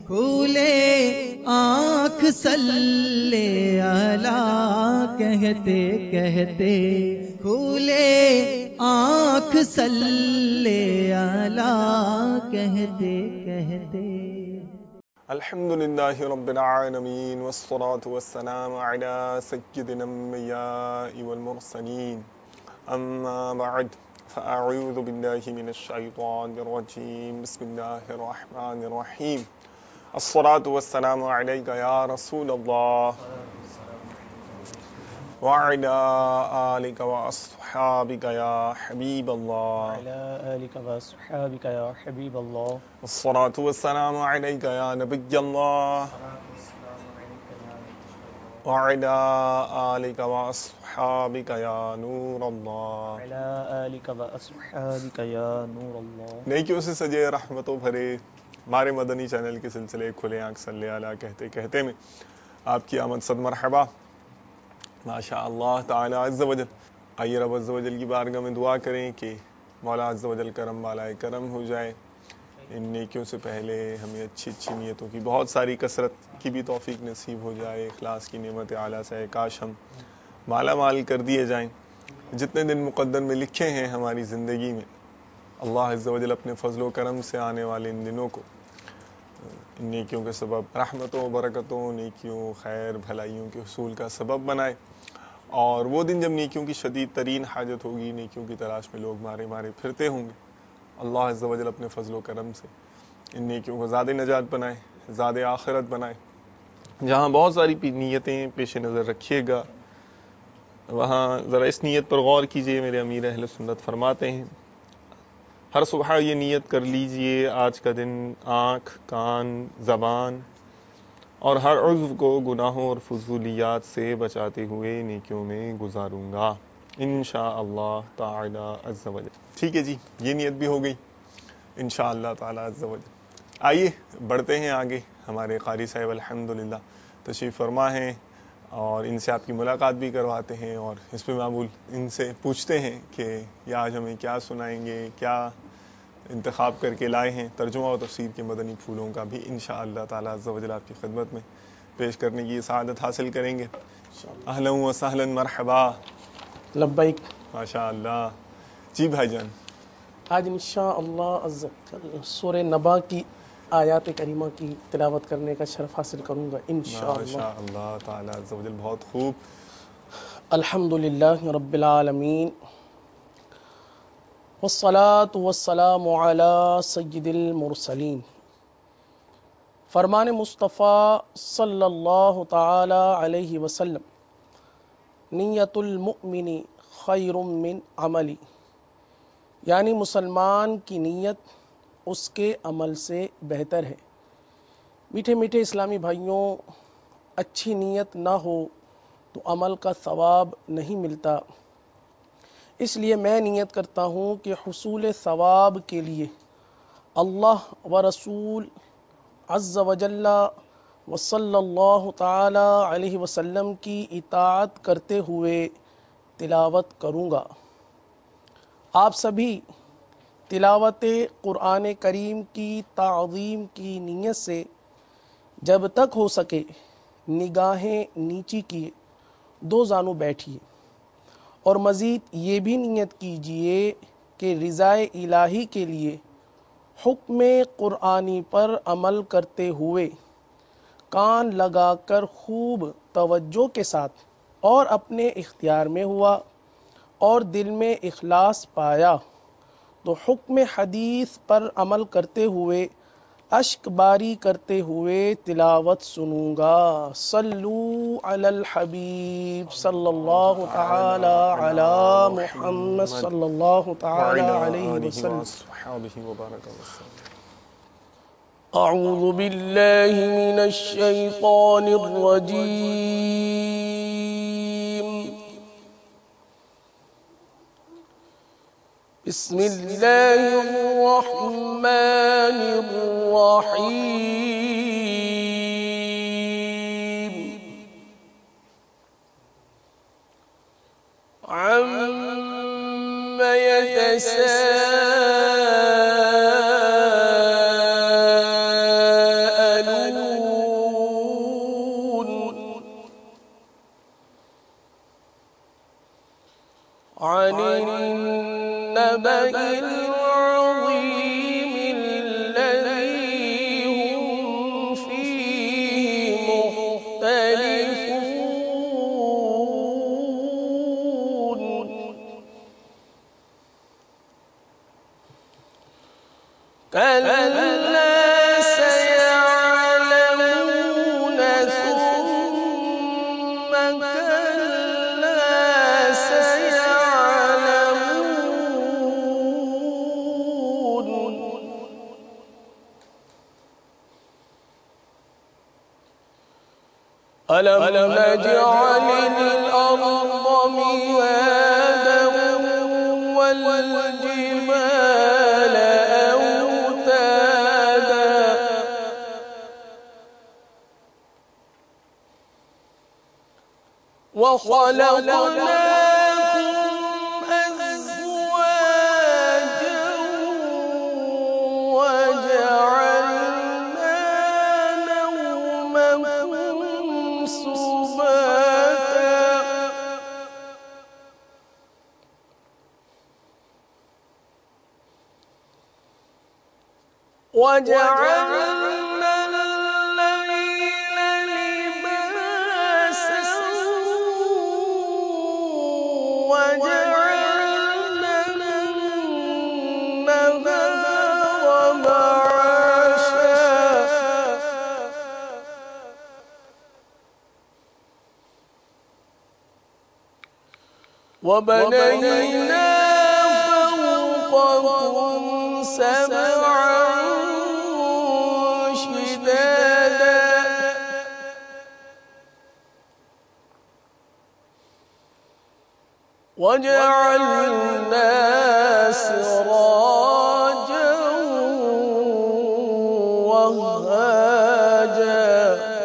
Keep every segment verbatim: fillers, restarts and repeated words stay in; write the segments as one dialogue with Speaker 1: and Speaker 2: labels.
Speaker 1: کھولے آنکھ صلی علی کہتے کہتے، کھولے آنکھ صلی علی کہتے کہتے۔
Speaker 2: الحمدللہ رب العالمین والصلاة والسلام علی سیدنا الانبیاء والمرسلین، اما بعد فاعوذ باللہ من الشیطان الرجیم، بسم اللہ الرحمن الرحیم۔ الصلاة والسلام علیک یا رسول اللہ وعلی آلک واصحابک یا حبیب اللہ،
Speaker 3: وعلى آلك وأصحابك يا حبيب الله،
Speaker 2: الصلاة والسلام علیک یا نبی اللہ وعلی آلک واصحابک یا نور اللہ،
Speaker 3: وعلى آلك وأصحابك يا نور الله۔
Speaker 2: نیکیوں سے سجے رحمتوں بھرے ہمارے مدنی چینل کے سلسلے کھلے آنکھ صلی علی کہتے کہتے میں آپ کی آمد صد مرحبا ماشاء اللہ تعالی عز و جل۔ آئیے رب عز و جل کی بارگاہ میں دعا کریں کہ مولا عز و جل کرم بالائے کرم ہو جائے، ان نیکیوں سے پہلے ہمیں اچھی اچھی نیتوں کی بہت ساری کثرت کی بھی توفیق نصیب ہو جائے، اخلاص کی نعمت اعلیٰ سے کاش ہم مالا مال کر دیے جائیں۔ جتنے دن مقدر میں لکھے ہیں ہماری زندگی میں، اللہ عز و جل اپنے فضل و کرم سے آنے والے ان دنوں کو ان نیکیوں کے سبب رحمتوں برکتوں، نیکیوں خیر بھلائیوں کے حصول کا سبب بنائے، اور وہ دن جب نیکیوں کی شدید ترین حاجت ہوگی، نیکیوں کی تلاش میں لوگ مارے مارے پھرتے ہوں گے، اللہ عز و جل اپنے فضل و کرم سے ان نیکیوں کو زیادہ نجات بنائے، زیادہ آخرت بنائے۔ جہاں بہت ساری نیتیں پیش نظر رکھیے گا، وہاں ذرا اس نیت پر غور کیجئے۔ میرے امیر اہل سنت فرماتے ہیں ہر صبح یہ نیت کر لیجئے، آج کا دن آنکھ، کان، زبان اور ہر عضو کو گناہوں اور فضولیات سے بچاتے ہوئے نیکیوں میں گزاروں گا انشاءاللہ تعالی عز و جل۔ ٹھیک ہے جی، یہ نیت بھی ہو گئی انشاءاللہ تعالی عز و جل۔ آئیے بڑھتے ہیں آگے۔ ہمارے قاری صاحب الحمدللہ تشریف فرما ہیں اور ان سے آپ کی ملاقات بھی کرواتے ہیں، اور اس پہ معمول ان سے پوچھتے ہیں کہ یہ آج ہمیں کیا سنائیں گے، کیا انتخاب کر کے لائے ہیں۔ ترجمہ و تفسیر کے مدنی پھولوں کا بھی انشاءاللہ تعالی عز و جل آپ کی خدمت میں پیش کرنے کی سعادت حاصل کریں گے۔ اہلا و سہلا مرحبا،
Speaker 3: لبیک۔
Speaker 2: ماشاء اللہ جی بھائی جان۔
Speaker 3: آج انشاءاللہ عز و جل سورہ نبا کی آیات کریمہ کی تلاوت کرنے کا شرف حاصل کروں گا انشاءاللہ۔
Speaker 2: ماشاء اللہ تعالی عز و جل، بہت خوب۔
Speaker 3: الحمدللہ رب العالمین، والصلاة والسلام علی سید المرسلین۔ فرمان مصطفیٰ صلی اللہ تعالی علیہ وسلم، نیت المؤمن خیر من عملی، یعنی مسلمان کی نیت اس کے عمل سے بہتر ہے۔ میٹھے میٹھے اسلامی بھائیوں، اچھی نیت نہ ہو تو عمل کا ثواب نہیں ملتا، اس لیے میں نیت کرتا ہوں کہ حصول ثواب کے لیے اللہ و رسول عز و جل و صلی اللہ تعالی علیہ وسلم کی اطاعت کرتے ہوئے تلاوت کروں گا۔ آپ سبھی تلاوت قرآن کریم کی تعظیم کی نیت سے جب تک ہو سکے نگاہیں نیچی کیے دو زانو بیٹھیے، اور مزید یہ بھی نیت کیجئے کہ رضائے الہی کے لیے حکم قرآنی پر عمل کرتے ہوئے کان لگا کر خوب توجہ کے ساتھ اور اپنے اختیار میں ہوا اور دل میں اخلاص پایا تو حکم حدیث پر عمل کرتے ہوئے اشک باری کرتے ہوئے تلاوت سنوں گا۔ صلو علی الحبیب صلی اللہ تعالی علی محمد صلی اللہ تعالی علیہ وسلم۔ اعوذ باللہ من الشیطان الرجیم، بسم اللہ الرحمن الرحیم۔ عم يتساءلون عن النبأ العظيم الذي هم فيه مختلفون كلا سيعلمون ثم كلا سيعلمون ألم نجعل الأرض مهادا والجبال أوتادا وخلقناكم أزواجا وجعلنا نومكم سباتا وجعلنا الليل لباسا وجعلنا النهار معاشا وبنينا فوقكم سبعا شدادا وجعلنا سراجا وهاجا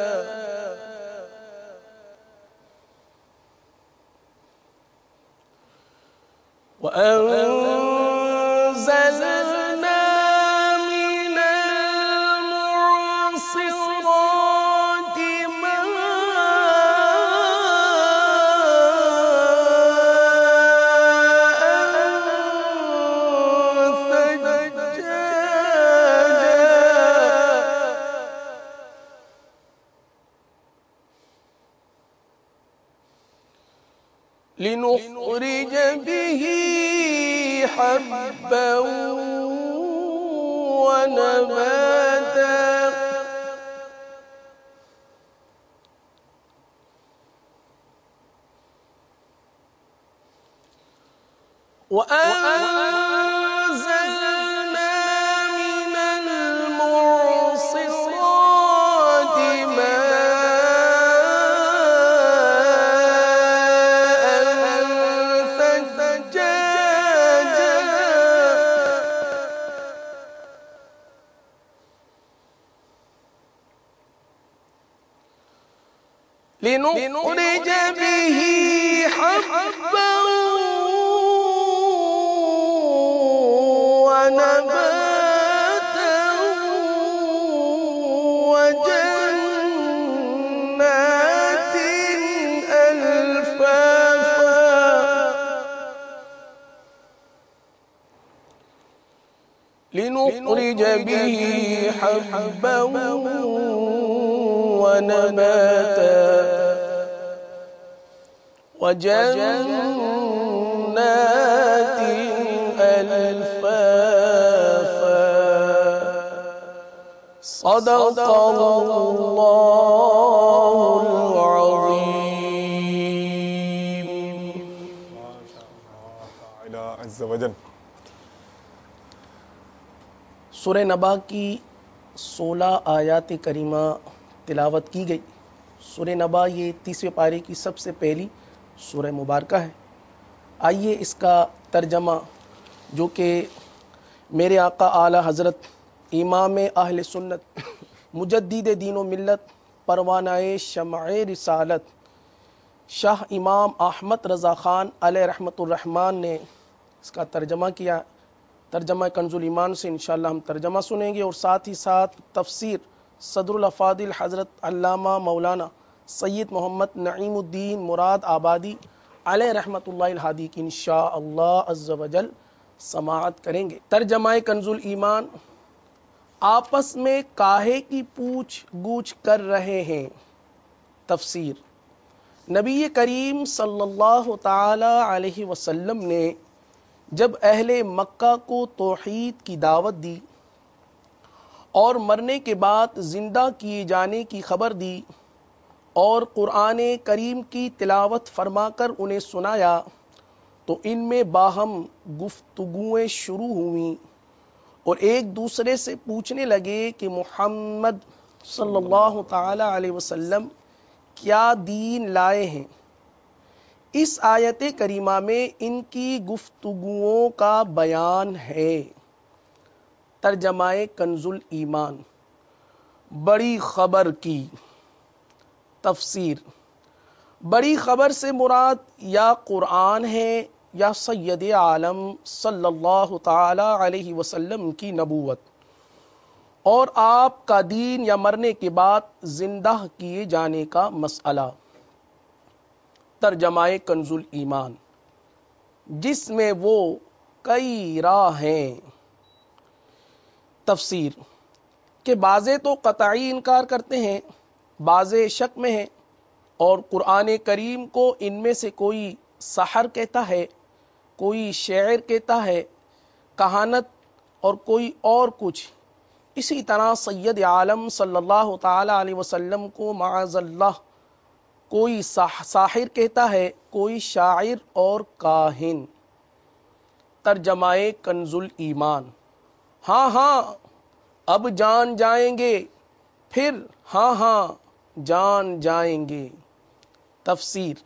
Speaker 3: وأنزلنا من المعصرات لنخرج به حبا ونباتا وأنزلنا من المعصرات لنخرج به حبا ونباتا وجنات ألفافا لنخرج به حبا ونباتا وجنات ألفافا صدق الله العظيم.
Speaker 2: ما شاء الله تعالى عز वजल।
Speaker 3: सूरह नबा की सोलह आयात करीमा तिलावत की गई। सूरह नबा ये तीसरे पारे की सबसे पहली सूरह मुबारका है। आइए इसका तर्जमा जो कि मेरे आका आला हज़रत इमाम अहले सुन्नत मुजद्दिद दीन व मिल्लत परवानाए शमए रिसालत शाह इमाम अहमद रज़ा ख़ान अलैहि रहमतुर रहमान ने इसका तर्जमा किया। तर्जमा कंजुल ईमान से इंशाअल्लाह हम तर्जमा सुनेंगे और साथ ही साथ तफसीर صدر الافاضل حضرت علامہ مولانا سید محمد نعیم الدین مراد آبادی علیہ رحمت اللہ الہادی کی انشاءاللہ عز و جل سماعت کریں گے۔ ترجمہ کنز الایمان۔ آپس میں کاہے کی پوچھ گوچھ کر رہے ہیں؟ تفسیر۔ نبی کریم صلی اللہ تعالی علیہ وسلم نے جب اہل مکہ کو توحید کی دعوت دی اور مرنے کے بعد زندہ کیے جانے کی خبر دی اور قرآن کریم کی تلاوت فرما کر انہیں سنایا تو ان میں باہم گفتگویں شروع ہوئیں اور ایک دوسرے سے پوچھنے لگے کہ محمد صلی اللہ تعالی علیہ وسلم کیا دین لائے ہیں۔ اس آیت کریمہ میں ان کی گفتگوؤں کا بیان ہے۔ ترجمہ کنز الایمان۔ بڑی خبر کی تفسیر۔ بڑی خبر سے مراد یا قرآن ہے یا سید عالم صلی اللہ تعالی علیہ وسلم کی نبوت اور آپ کا دین یا مرنے کے بعد زندہ کیے جانے کا مسئلہ۔ ترجمہ کنز الایمان، جس میں وہ کئی راہ ہیں۔ تفسیر کہ بعضے تو قطعی انکار کرتے ہیں، بعضے شک میں ہیں، اور قرآن کریم کو ان میں سے کوئی سحر کہتا ہے، کوئی شعر کہتا ہے، کہانت، اور کوئی اور کچھ۔ اسی طرح سید عالم صلی اللہ تعالی علیہ وسلم کو معاذ اللہ کوئی ساحر کہتا ہے، کوئی شاعر اور کاہن۔ ترجمہ کنز الایمان۔ ہاں ہاں اب جان جائیں گے، پھر ہاں ہاں جان جائیں گے۔ تفسیر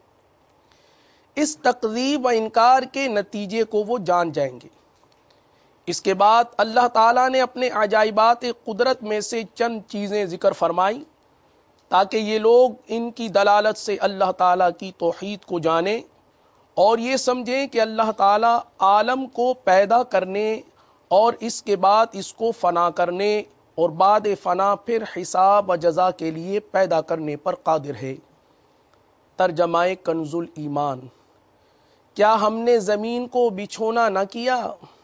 Speaker 3: اس تکذیب و انکار کے نتیجے کو وہ جان جائیں گے۔ اس کے بعد اللہ تعالیٰ نے اپنے عجائبات قدرت میں سے چند چیزیں ذکر فرمائی تاکہ یہ لوگ ان کی دلالت سے اللہ تعالیٰ کی توحید کو جانیں اور یہ سمجھیں کہ اللہ تعالیٰ عالم کو پیدا کرنے اور اس کے بعد اس کو فنا کرنے اور بعد فنا پھر حساب و جزا کے لیے پیدا کرنے پر قادر ہے۔ ترجمہ کنز الایمان۔ کیا ہم نے زمین کو بچھونا نہ کیا؟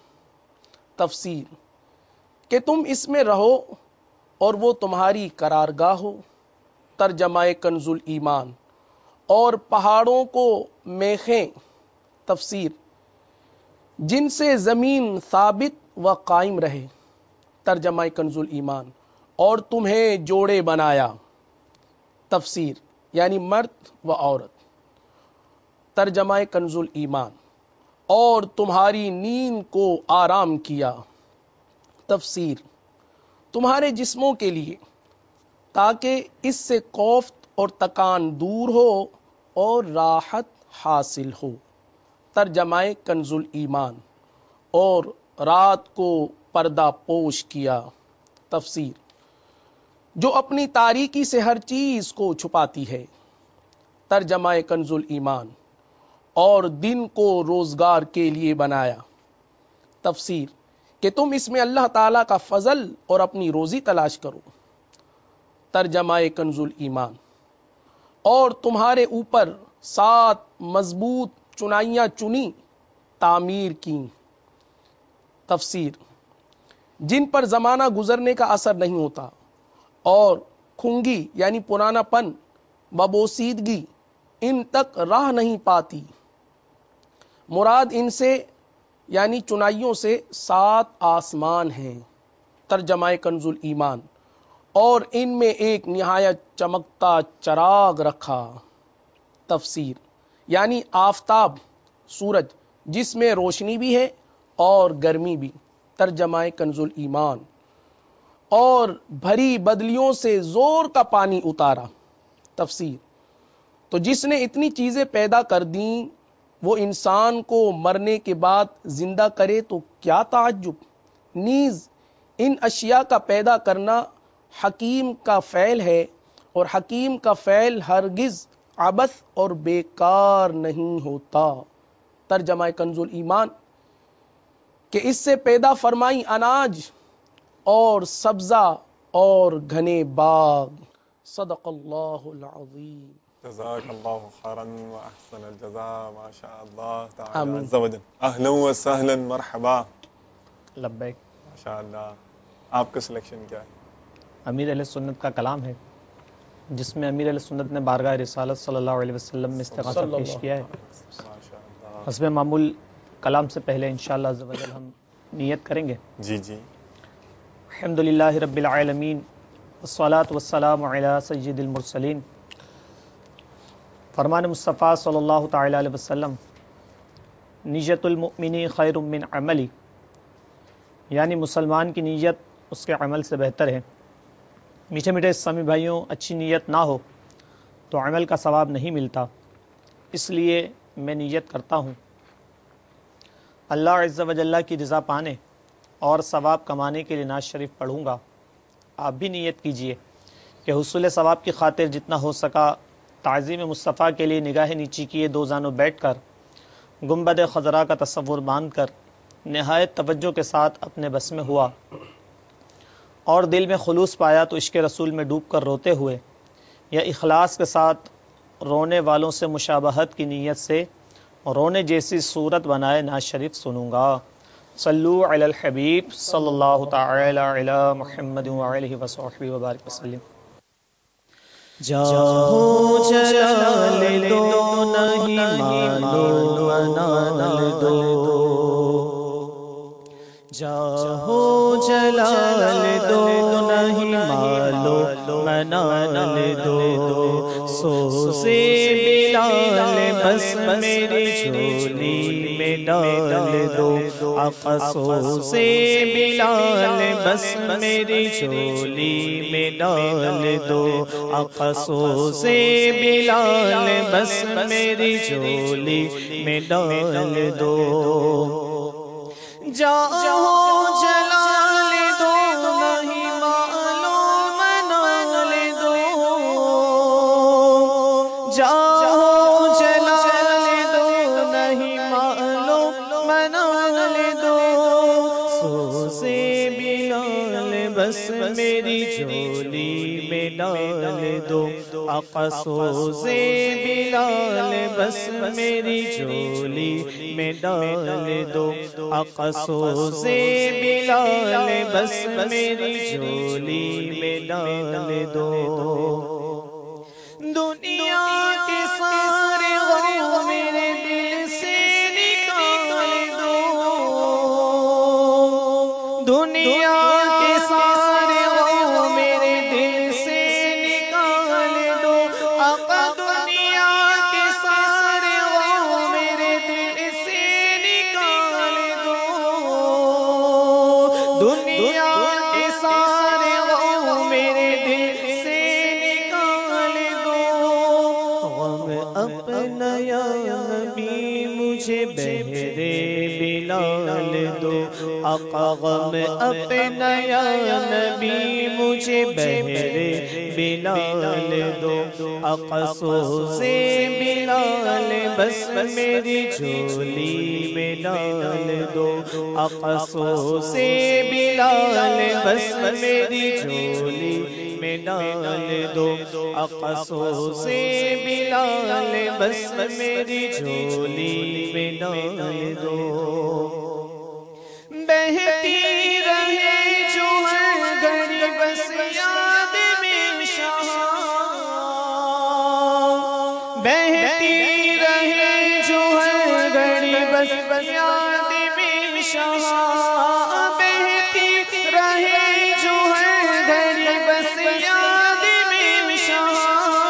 Speaker 3: تفسیر کہ تم اس میں رہو اور وہ تمہاری قرارگاہ ہو۔ ترجمہ کنز الایمان۔ اور پہاڑوں کو میخیں۔ تفسیر جن سے زمین ثابت و قائم رہے۔ ترجمہ کنز الایمان۔ اور تمہیں جوڑے بنایا۔ تفسیر یعنی مرد و عورت۔ ترجمہ کنز الایمان۔ اور تمہاری نیند کو آرام کیا۔ تفسیر تمہارے جسموں کے لیے تاکہ اس سے کوفت اور تکان دور ہو اور راحت حاصل ہو۔ ترجمہ کنز الایمان۔ اور رات کو پردہ پوش کیا۔ تفسیر جو اپنی تاریکی سے ہر چیز کو چھپاتی ہے۔ ترجمہ کنز الایمان۔ اور دن کو روزگار کے لیے بنایا۔ تفسیر کہ تم اس میں اللہ تعالیٰ کا فضل اور اپنی روزی تلاش کرو۔ ترجمہ کنز الایمان۔ اور تمہارے اوپر سات مضبوط چنائیاں چنی تعمیر کی۔ تفسیر جن پر زمانہ گزرنے کا اثر نہیں ہوتا اور کھنگی یعنی پرانا پن ببوسیدگی ان تک راہ نہیں پاتی۔ مراد ان سے یعنی چنائیوں سے سات آسمان ہیں۔ ترجمہ کنز الایمان۔ اور ان میں ایک نہایت چمکتا چراغ رکھا۔ تفسیر یعنی آفتاب، سورج، جس میں روشنی بھی ہے اور گرمی بھی۔ ترجمہ کنز الایمان۔ اور بھری بدلیوں سے زور کا پانی اتارا۔ تفسیر تو جس نے اتنی چیزیں پیدا کر دیں وہ انسان کو مرنے کے بعد زندہ کرے تو کیا تعجب۔ نیز ان اشیاء کا پیدا کرنا حکیم کا فعل ہے اور حکیم کا فعل ہرگز عبث اور بیکار نہیں ہوتا۔ ترجمہ کنز الایمان کہ اس سے پیدا فرمائی اناج اور سبزہ اور گھنے باغ۔ صدق اللہ العظیم۔
Speaker 2: جزاک اللہ خیرا واحسن الجزاء، ما شاء اللہ تعالی
Speaker 3: آمین۔
Speaker 2: عز وجل۔ اہلا وسہلا مرحبا،
Speaker 1: لبیک۔
Speaker 2: ماشاء اللہ۔ آپ کا سلیکشن کیا ہے؟
Speaker 1: امیر اہل سنت کا کلام ہے جس میں امیر اہل سنت نے بارگاہ رسالت صلی اللہ علیہ وسلم میں استغاثہ
Speaker 3: صلی
Speaker 1: پیش
Speaker 3: اللہ
Speaker 1: کیا ہے۔
Speaker 2: ماشاء اللہ۔
Speaker 1: حسب معمول کلام سے پہلے انشاءاللہ عز و جل ہم نیت کریں گے۔
Speaker 2: جی جی۔
Speaker 1: الحمدللہ رب العالمین والصلاة والسلام علی سید المرسلین۔ فرمان مصطفیٰ صلی اللہ تعالی علیہ وسلم، نیت المؤمن خیر من عملی، یعنی مسلمان کی نیت اس کے عمل سے بہتر ہے۔ میٹھے میٹھے اسلامی بھائیوں، اچھی نیت نہ ہو تو عمل کا ثواب نہیں ملتا، اس لیے میں نیت کرتا ہوں اللہ عز و جل کی رضا پانے اور ثواب کمانے کے لیے نعت شریف پڑھوں گا۔ آپ بھی نیت کیجئے کہ حصول ثواب کی خاطر جتنا ہو سکا تعظیم مصطفیٰ کے لیے نگاہ نیچی کیے دو زانوں بیٹھ کر گنبد خضرا کا تصور باندھ کر نہایت توجہ کے ساتھ اپنے بس میں ہوا اور دل میں خلوص پایا تو عشق رسول میں ڈوب کر روتے ہوئے یا اخلاص کے ساتھ رونے والوں سے مشابہت کی نیت سے رونے جیسی صورت بنائے نعت شریف سنوں گا۔ صلو علی الحبیب صلی اللہ تعالی علی محمد وعلیہ وصحبہ وبارک وسلم۔
Speaker 4: جاہو جلال دو نہیں مالو منال دو، جاہو جلال دو نہیں مالو منال دو، سو سے بلال بس میری جھولی میں ڈال دو، آقا سو سے بلال بس میری جھولی میں ڈال دو، آقا سو سے بلال بس میری جھولی میں ڈال دو، جاؤ جلال دو نہیں معلوم منال دو، جاؤ جلال دو نہیں معلوم منال دو، سو سے بلال بس میری جھولی میں ڈال دو، آقا سو سے بلال بس میری جھولی میں ڈال دو، آقا سو سے بلال بس میری جھولی میں ڈال دو، دنیا کے سارے غم میرے دل سے نکال دو، دنیا کے سارے غم میرے دل سے نکال دو، آقا دنیا کے سارے غم میرے دل سے نکال دو، دنیا کے سارے غم میرے دل سے نکال دو، غم اپنا یا نبی مجھے بہرے بلال دو، آقا غم اپنا یا نبی مجھے بہرے بلال دو، آقا سو سے بلال بس میری جھولی میں ڈال دو، آقا سو سے بلال بس میری جھولی میں ڈال دو، آقا سو سے بلال بس میری جھولی میں ڈال دو، بہتی رہے جو ہے گھڑی بس یاد میں شاہ، بہتی رہے جو ہے گھڑی بس یاد میں شاہ، بہتی رہے جو ہے گھڑی بس یاد میں شاہ،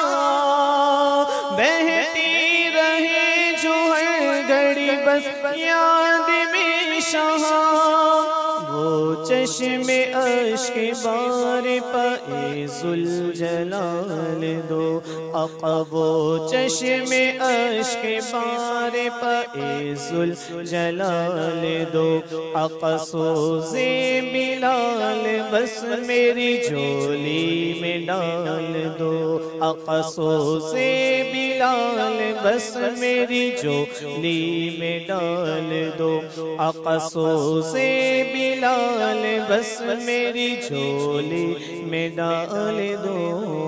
Speaker 4: بہتی رہے جو ہے گھڑی بس یاد میں شاہ، وہ چشم اشک بار پائے ذوالجلال دو، آقا وہ چشم اشک بار پائے ذوالجلال دو، آقا سوزے بلال بس میری جھولی میں ڈال دو، آقا سوزے بلال بس میری جھولی میں ڈال دو، آقا سوزے بلال خیال بس میری جھولی میں ڈال دو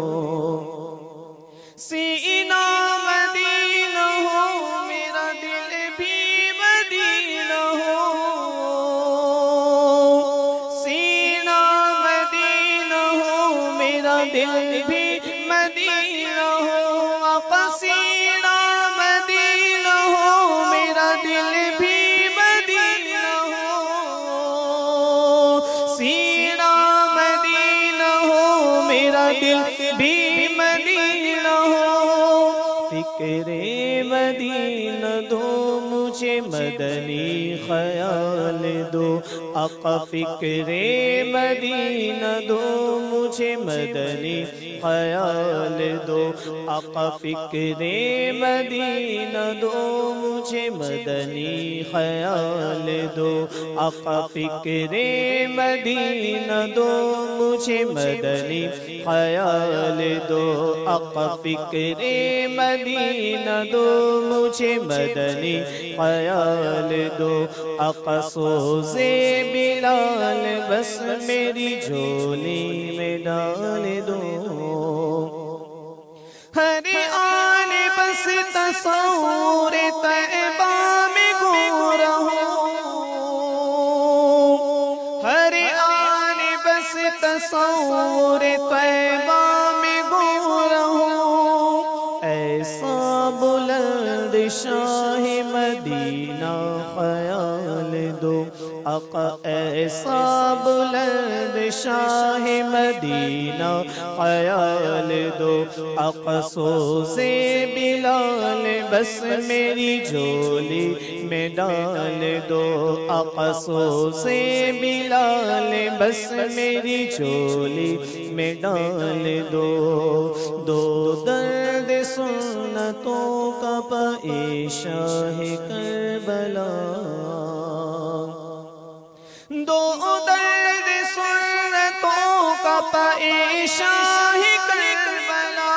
Speaker 4: سینہ مدینہ ہو میرا دل بھی مدینہ ہو سینہ مدینہ ہو میرا دل بھی مدینہ ہو آقا سینہ مدینہ ہو میرا دل بھی مدینہ ہو سینہ مدینہ ہو میرا دل بھی مدینہ ہو فکر مدینہ دو مجھے مدنی خیال دو آقا فکر مدینہ دو مجھے مدنی خیال دو آقا فکر مدینہ دو مجھے مدنی خیال دو آقا فکر مدینہ دو مجھے مدنی خیال دو آقا فکر مدینہ دو مجھے مدنی خیال دو آقا سوزے بلال بس میری جھولی میں ڈال دو ہر آن بس تصور طیبہ میں گم رہوں ہر آن بس تصور طیبہ میں گم رہوں ایسا بلند شاہ مدینہ خیال دو آقا ایسا بلند شاہ مدینہ خیال دو آقا سوزے بلال بس میری جھولی میں ڈال دو آقا سوزے بلال بس میری جھولی میں ڈال دو دو درد سنتوں کا پائے شاہ کربلا دو درد سنتوں کا پائے شاہ کربلا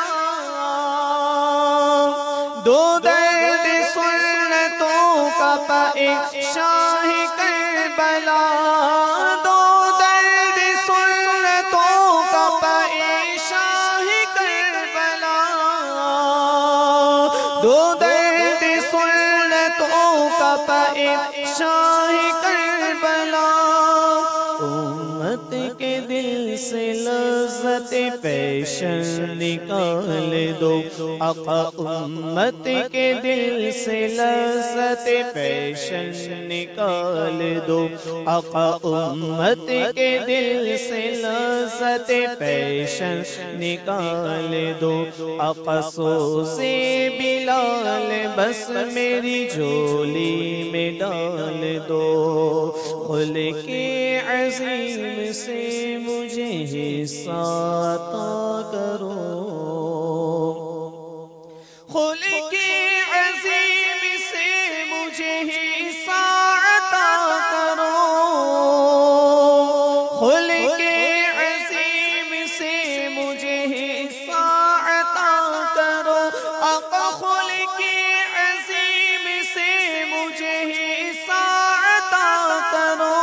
Speaker 4: دو درد سنتوں کا پائے شاہ کربلا دو درد سنتوں کا پائے شاہ کربلا دو درد سنتوں کا پائے شاہ کربلا امت کے دل سے لذت پیشن نکال دو آقا امت کے دل سے لذت پیشن نکال دو آقا امت کے دل سے لذت پیشن نکال دو آقا سوزے بلال بس میری جھولی میں ڈال دو خل کے عظیم سے مجھے حصہ عطا کرو خل کے عظیم سے مجھے حصہ عطا کرو خل کے عظیم سے مجھے حصہ عطا کرو آقا خل کے عظیم سے مجھے حصہ عطا کرو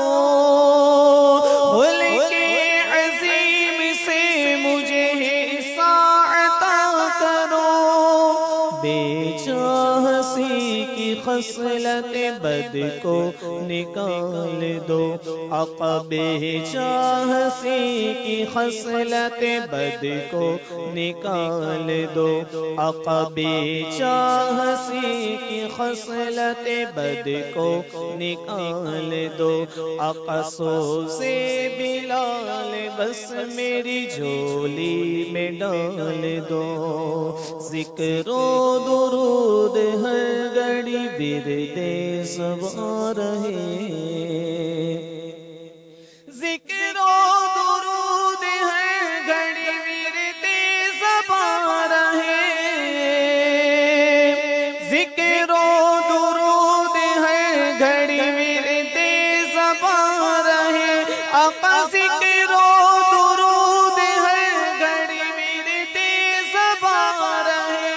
Speaker 4: خل کے عظیم سے مجھے حصہ عطا کرو بے چاہسی کی خصلت بد کو نکال دو آقا بے چاہسی کی خصلت بد کو نکال دو آقا بے چاہسی کی خصلت بد کو نکال دو آقا سوزے بلال بس میری جھولی میں ڈال دو ذکر و درود ہر گھڑی برد زبان رہے ذکر و درود ہر گھڑی برد زبان رہے ذکر و درود ہر گھڑی برد زبان رہے آقا ذکر و درود ہر گھڑی برد زبان رہے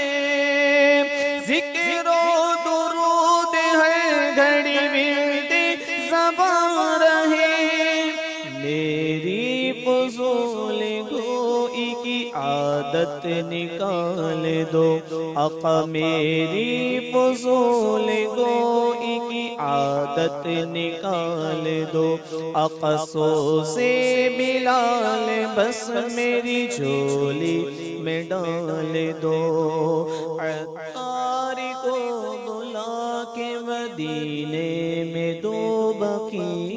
Speaker 4: ذکر و درود ہر گھڑی برد عادت نکال دو آقا میری فضول گوئی کی عادت نکال دو آقا سو سے بلال بس میری جھولی میں ڈال دو عطار کو بلا کے مدینے میں دو بکی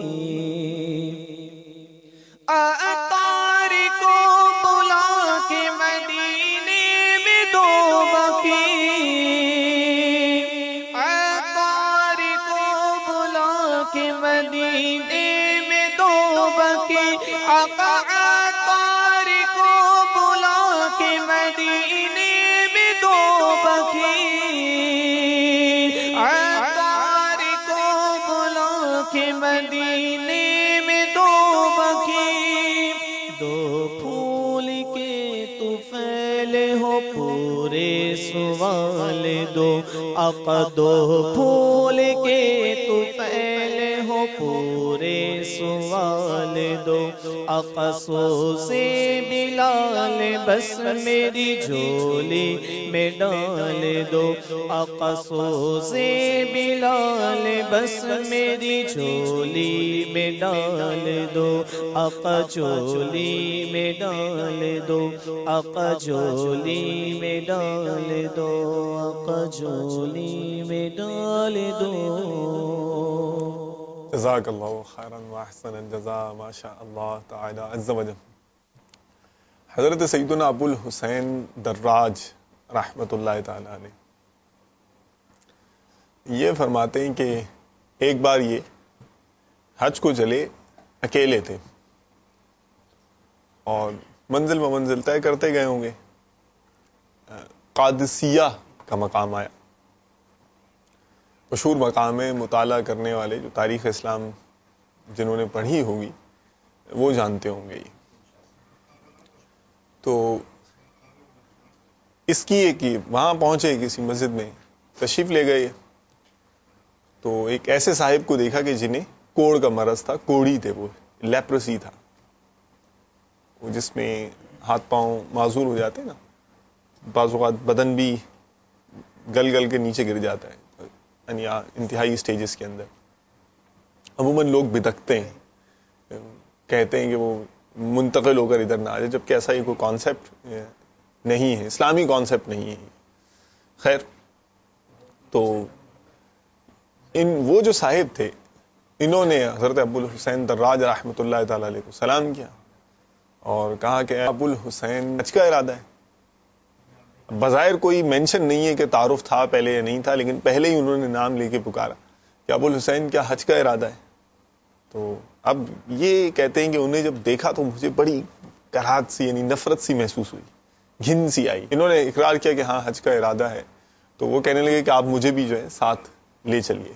Speaker 4: عطار کو بلا کے مدینے میں دو بکی عطار کو بلا کے مدینے میں دو بکی آقا عطار کو بلا کے مدینے میں دو بکی عطار کو بلا کے مدینے میں دو بکی دو پھول کے تو پھیلے ہو پورے سوال دو آقا دو پھول کے تو پھیلے ہو پورے سوال دو آقا سو سے بلال بس میری جھولی میں ڈال دو آقا سو سے بلال بس میری جھولی میں ڈال دو آقا جھولی میں ڈال دو آقا جھولی میں ڈال دو آقا جھولی میں ڈال دو
Speaker 2: جزاک اللہ خیرا واحسن الجزاء ما شاء اللہ تعالی عز وجل. حضرت سیدنا ابو الحسین دراج رحمت اللہ تعالی علیہ یہ فرماتے ہیں کہ ایک بار یہ حج کو چلے اکیلے تھے اور منزل و منزل طے کرتے گئے ہوں گے. قادسیہ کا مقام آیا. مشہور مقام ہے، مطالعہ کرنے والے جو تاریخ اسلام جنہوں نے پڑھی ہوگی وہ جانتے ہوں گے. تو اس کی ایک وہاں پہنچے کسی مسجد میں تشریف لے گئے تو ایک ایسے صاحب کو دیکھا کہ جنہیں کوڑ کا مرض تھا، کوڑی تھے، وہ لیپرسی تھا، وہ جس میں ہاتھ پاؤں معذور ہو جاتے ہیں نا، بعض اوقات بدن بھی گل گل کے نیچے گر جاتا ہے، یعنی انتہائی سٹیجز کے اندر. عموماً لوگ بدکتے ہیں، کہتے ہیں کہ وہ منتقل ہو کر ادھر نہ آ جائے، جبکہ ایسا ہی کوئی کانسیپٹ نہیں ہے، اسلامی کانسیپٹ نہیں ہے. خیر، تو ان وہ جو صاحب تھے انہوں نے حضرت ابو الحسین دراج رحمۃ اللہ تعالی علیہ کو سلام کیا اور کہا کہ ابو الحسین حج کا ارادہ ہے. بظاہر کوئی مینشن نہیں ہے کہ تعارف تھا پہلے یا نہیں تھا، لیکن پہلے ہی انہوں نے نام لے کے پکارا کہ ابو الحسین کیا حج کا ارادہ ہے. تو اب یہ کہتے ہیں کہ انہیں جب دیکھا تو مجھے بڑی کراہت سی، یعنی نفرت سی محسوس ہوئی، گھن سی آئی. انہوں نے اقرار کیا کہ ہاں حج کا ارادہ ہے. تو وہ کہنے لگے کہ آپ مجھے بھی جو ہے ساتھ لے چلیے.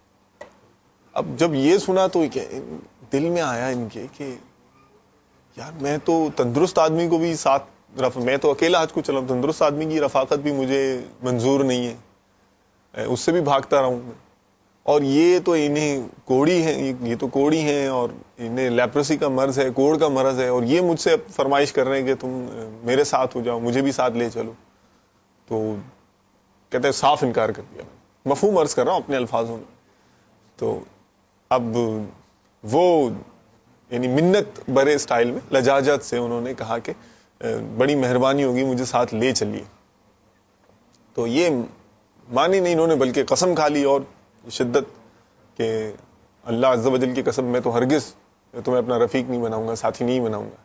Speaker 2: اب جب یہ سنا تو دل میں آیا ان کے کہ یار میں تو تندرست آدمی کو بھی ساتھ رف... میں تو اکیلا حج کو چلا ہوں، تندرست آدمی کی رفاقت بھی مجھے منظور نہیں ہے، اس سے بھی بھاگتا رہوں میں. اور یہ تو انہیں کوڑی ہیں، یہ تو کوڑی ہیں اور انہیں لیپرسی کا مرض ہے، کوڑ کا مرض ہے، اور یہ مجھ سے فرمائش کر رہے ہیں کہ تم میرے ساتھ ہو جاؤ، مجھے بھی ساتھ لے چلو. تو کہتے ہیں صاف انکار کر دیا. مفہوم عرض کر رہا ہوں اپنے الفاظوں میں. تو اب وہ یعنی منت برے اسٹائل میں لجاجت سے انہوں نے کہا کہ بڑی مہربانی ہوگی مجھے ساتھ لے چلیے. تو یہ مانی نہیں انہوں نے، بلکہ قسم کھا لی اور شدت کہ اللہ عز و جل کی قسم میں تو ہرگز تمہیں اپنا رفیق نہیں بناؤں گا، ساتھی نہیں بناؤں گا.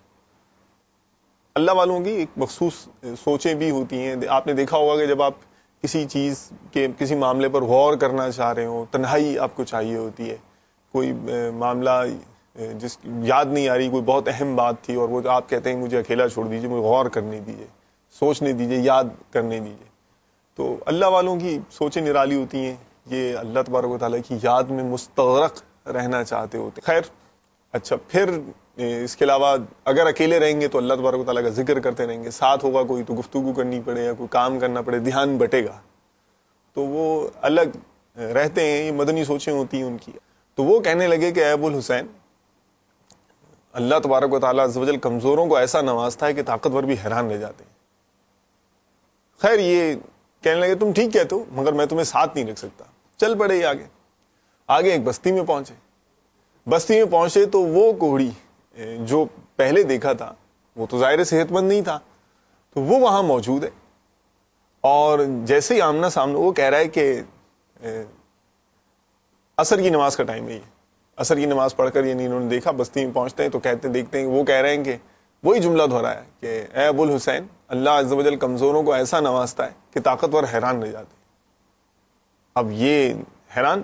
Speaker 2: اللہ والوں کی ایک مخصوص سوچیں بھی ہوتی ہیں. آپ نے دیکھا ہوگا کہ جب آپ کسی چیز کے کسی معاملے پر غور کرنا چاہ رہے ہو، تنہائی آپ کو چاہیے ہوتی ہے. کوئی معاملہ جس یاد نہیں آ رہی، کوئی بہت اہم بات تھی اور وہ آپ کہتے ہیں مجھے اکیلا چھوڑ دیجیے، مجھے غور کرنے دیجیے، سوچنے دیجیے، یاد کرنے دیجیے. تو اللہ والوں کی سوچیں نرالی ہوتی ہیں. یہ اللہ تبارک و تعالیٰ کی یاد میں مستغرق رہنا چاہتے ہوتے. خیر، اچھا پھر اس کے علاوہ اگر اکیلے رہیں گے تو اللہ تبارک و تعالیٰ کا ذکر کرتے رہیں گے، ساتھ ہوگا کوئی تو گفتگو کرنی پڑے یا کوئی کام کرنا پڑے، دھیان بٹے گا. تو وہ الگ رہتے ہیں، یہ مدنی سوچیں ہوتی ہیں ان کی. تو وہ کہنے لگے کہ اے ابو الحسین، اللہ تبارک و تعالیٰ عز و جل کمزوروں کو ایسا نوازتا ہے کہ طاقتور بھی حیران رہ جاتے ہیں. خیر یہ کہنے لگے تم ٹھیک کہتے ہو مگر میں تمہیں ساتھ نہیں رکھ سکتا. چل پڑے یہ آگے. آگے ایک بستی میں پہنچے. بستی میں پہنچے تو وہ کوہڑی جو پہلے دیکھا تھا وہ تو ظاہر صحت مند نہیں تھا, تو وہ وہاں موجود ہے. اور جیسے ہی آمنا سامنے وہ کہہ رہا ہے کہ عصر کی نماز کا ٹائم ہے. یہ عصر کی نماز پڑھ کر یعنی انہوں نے دیکھا بستی میں پہنچتے ہیں تو کہتے دیکھتے ہیں وہ کہہ رہے ہیں کہ وہی جملہ دہرایا کہ اے ابو الحسین اللہ عز و جل کمزوروں کو ایسا نوازتا ہے کہ طاقتور حیران رہ جاتے. اب یہ حیران.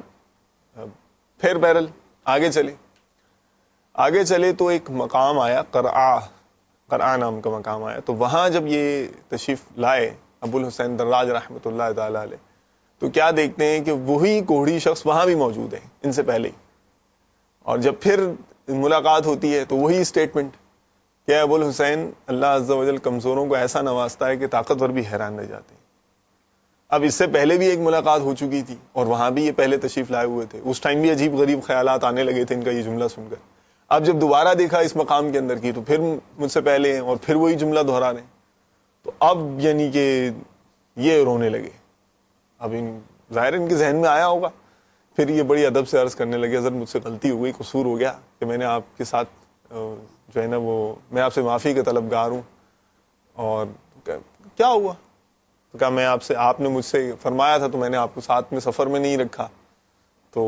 Speaker 2: پھر بہرحال آگے چلے آگے چلے تو ایک مقام آیا قرعہ قرعہ نام کا مقام آیا. تو وہاں جب یہ تشریف لائے ابو الحسین دراج رحمۃ اللہ تعالی علیہ تو کیا دیکھتے ہیں کہ وہی کوہڑی شخص وہاں بھی موجود ہے ان سے پہلے ہی. اور جب پھر ملاقات ہوتی ہے تو وہی اسٹیٹمنٹ کہ ابو الحسین اللہ عز و جل کمزوروں کو ایسا نوازتا ہے کہ طاقتور بھی حیران رہ جاتے ہیں. اب اس سے پہلے بھی ایک ملاقات ہو چکی تھی اور وہاں بھی یہ پہلے تشریف لائے ہوئے تھے. اس ٹائم بھی عجیب غریب خیالات آنے لگے تھے ان کا یہ جملہ سن کر. اب جب دوبارہ دیکھا اس مقام کے اندر کی تو پھر مجھ سے پہلے ہیں اور پھر وہی جملہ دہرا رہے ہیں. تو اب یعنی کہ یہ رونے لگے. اب ان ظاہر ان کے ذہن میں آیا ہوگا. پھر یہ بڑی ادب سے عرض کرنے لگے حضرت مجھ سے غلطی ہو گئی, قصور ہو گیا کہ میں نے آپ کے ساتھ جو ہے نا وہ میں آپ سے معافی کا طلبگار ہوں. اور کیا ہوا تو کہا میں آپ سے آپ نے مجھ سے فرمایا تھا تو میں نے آپ کو ساتھ میں سفر میں نہیں رکھا, تو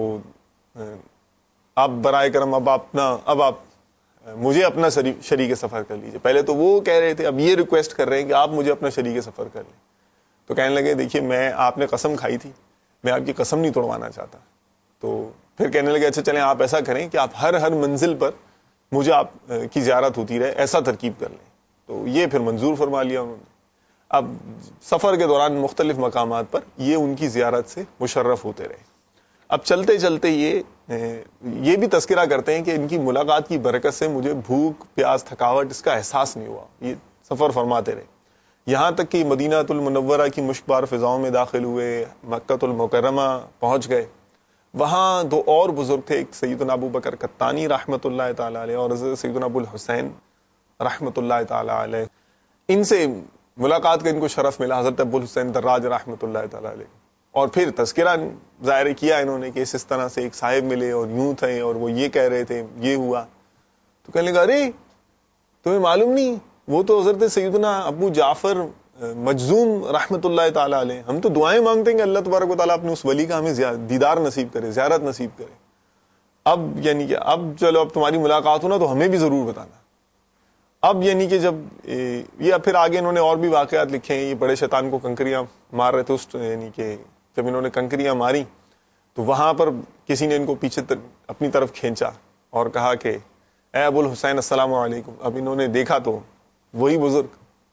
Speaker 2: آپ برائے کرم اب اپنا اب آپ مجھے اپنا شریک سفر کر لیجیے. پہلے تو وہ کہہ رہے تھے, اب یہ ریکویسٹ کر رہے ہیں کہ آپ مجھے اپنا شریک سفر کر لیں. تو کہنے لگے دیکھیے میں آپ نے قسم کھائی تھی, میں آپ کی قسم نہیں توڑوانا چاہتا. تو پھر کہنے لگے اچھا چلیں آپ ایسا کریں کہ آپ ہر ہر منزل پر مجھے آپ کی زیارت ہوتی رہے, ایسا ترکیب کر لیں. تو یہ پھر منظور فرما لیا انہوں نے. اب سفر کے دوران مختلف مقامات پر یہ ان کی زیارت سے مشرف ہوتے رہے. اب چلتے چلتے یہ یہ بھی تذکرہ کرتے ہیں کہ ان کی ملاقات کی برکت سے مجھے بھوک پیاس تھکاوٹ اس کا احساس نہیں ہوا. یہ سفر فرماتے رہے یہاں تک کہ مدینہ المنورہ کی مشکبار فضاؤں میں داخل ہوئے, مکہ المکرمہ پہنچ گئے. وہاں دو اور بزرگ تھے, ایک سیدنا ابو بکر قطانی رحمۃ اللہ تعالی علیہ اور سیدنا ابو الحسین رحمۃ اللہ تعالی علیہ. ان سے ملاقات کا ان کو شرف ملا, حضرت ابو الحسین دراج رحمۃ اللہ تعالی علیہ. اور پھر تذکرہ ظاہر کیا انہوں نے کہ اس اس طرح سے ایک صاحب ملے اور یوں تھے اور وہ یہ کہہ رہے تھے یہ ہوا. تو کہنے لگا ارے تمہیں معلوم نہیں وہ تو حضرت سیدنا ابو جعفر مجزوم رحمۃ اللہ تعالی علیہ. ہم تو دعائیں مانگتے ہیں کہ اللہ تبارک و تعالیٰ اپنے اس ولی کا ہمیں دیدار نصیب کرے, زیارت نصیب کرے. اب یعنی کہ اب چلو اب تمہاری ملاقات ہو نا تو ہمیں بھی ضرور بتانا. اب یعنی کہ جب یہ پھر آگے انہوں نے اور بھی واقعات لکھے ہیں. یہ بڑے شیطان کو کنکریاں مار رہے تھے اس یعنی کہ جب انہوں نے کنکریاں ماری تو وہاں پر کسی نے ان کو پیچھے اپنی طرف کھینچا اور کہا کہ اے ابو الحسین السلام علیکم. اب انہوں نے دیکھا تو وہی بزرگ.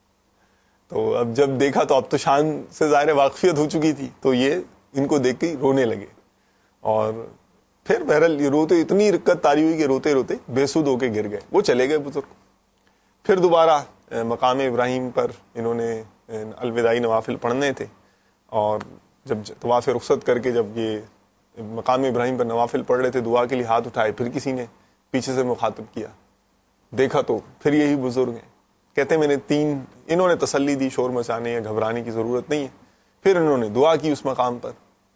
Speaker 2: تو اب جب دیکھا تو اب تو شان سے ظاہر واقفیت ہو چکی تھی, تو یہ ان کو دیکھ کے رونے لگے. اور پھر بہرحال یہ روتے اتنی رکت تاری ہوئی کہ روتے روتے بے سود ہو کے گر گئے. وہ چلے گئے بزرگ. پھر دوبارہ مقام ابراہیم پر انہوں نے الوداعی نوافل پڑھنے تھے, اور جب طواف رخصت کر کے جب یہ مقام ابراہیم پر نوافل پڑھ رہے تھے دعا کے لیے ہاتھ اٹھائے, پھر کسی نے پیچھے سے مخاطب کیا. دیکھا تو پھر یہی بزرگ ہیں. کہتے ہیں میں نے تین انہوں نے تسلی دی, شور مچانے یا گھبرانے کی ضرورت نہیں ہے. پھر انہوں نے دعا کی اس مقام پر,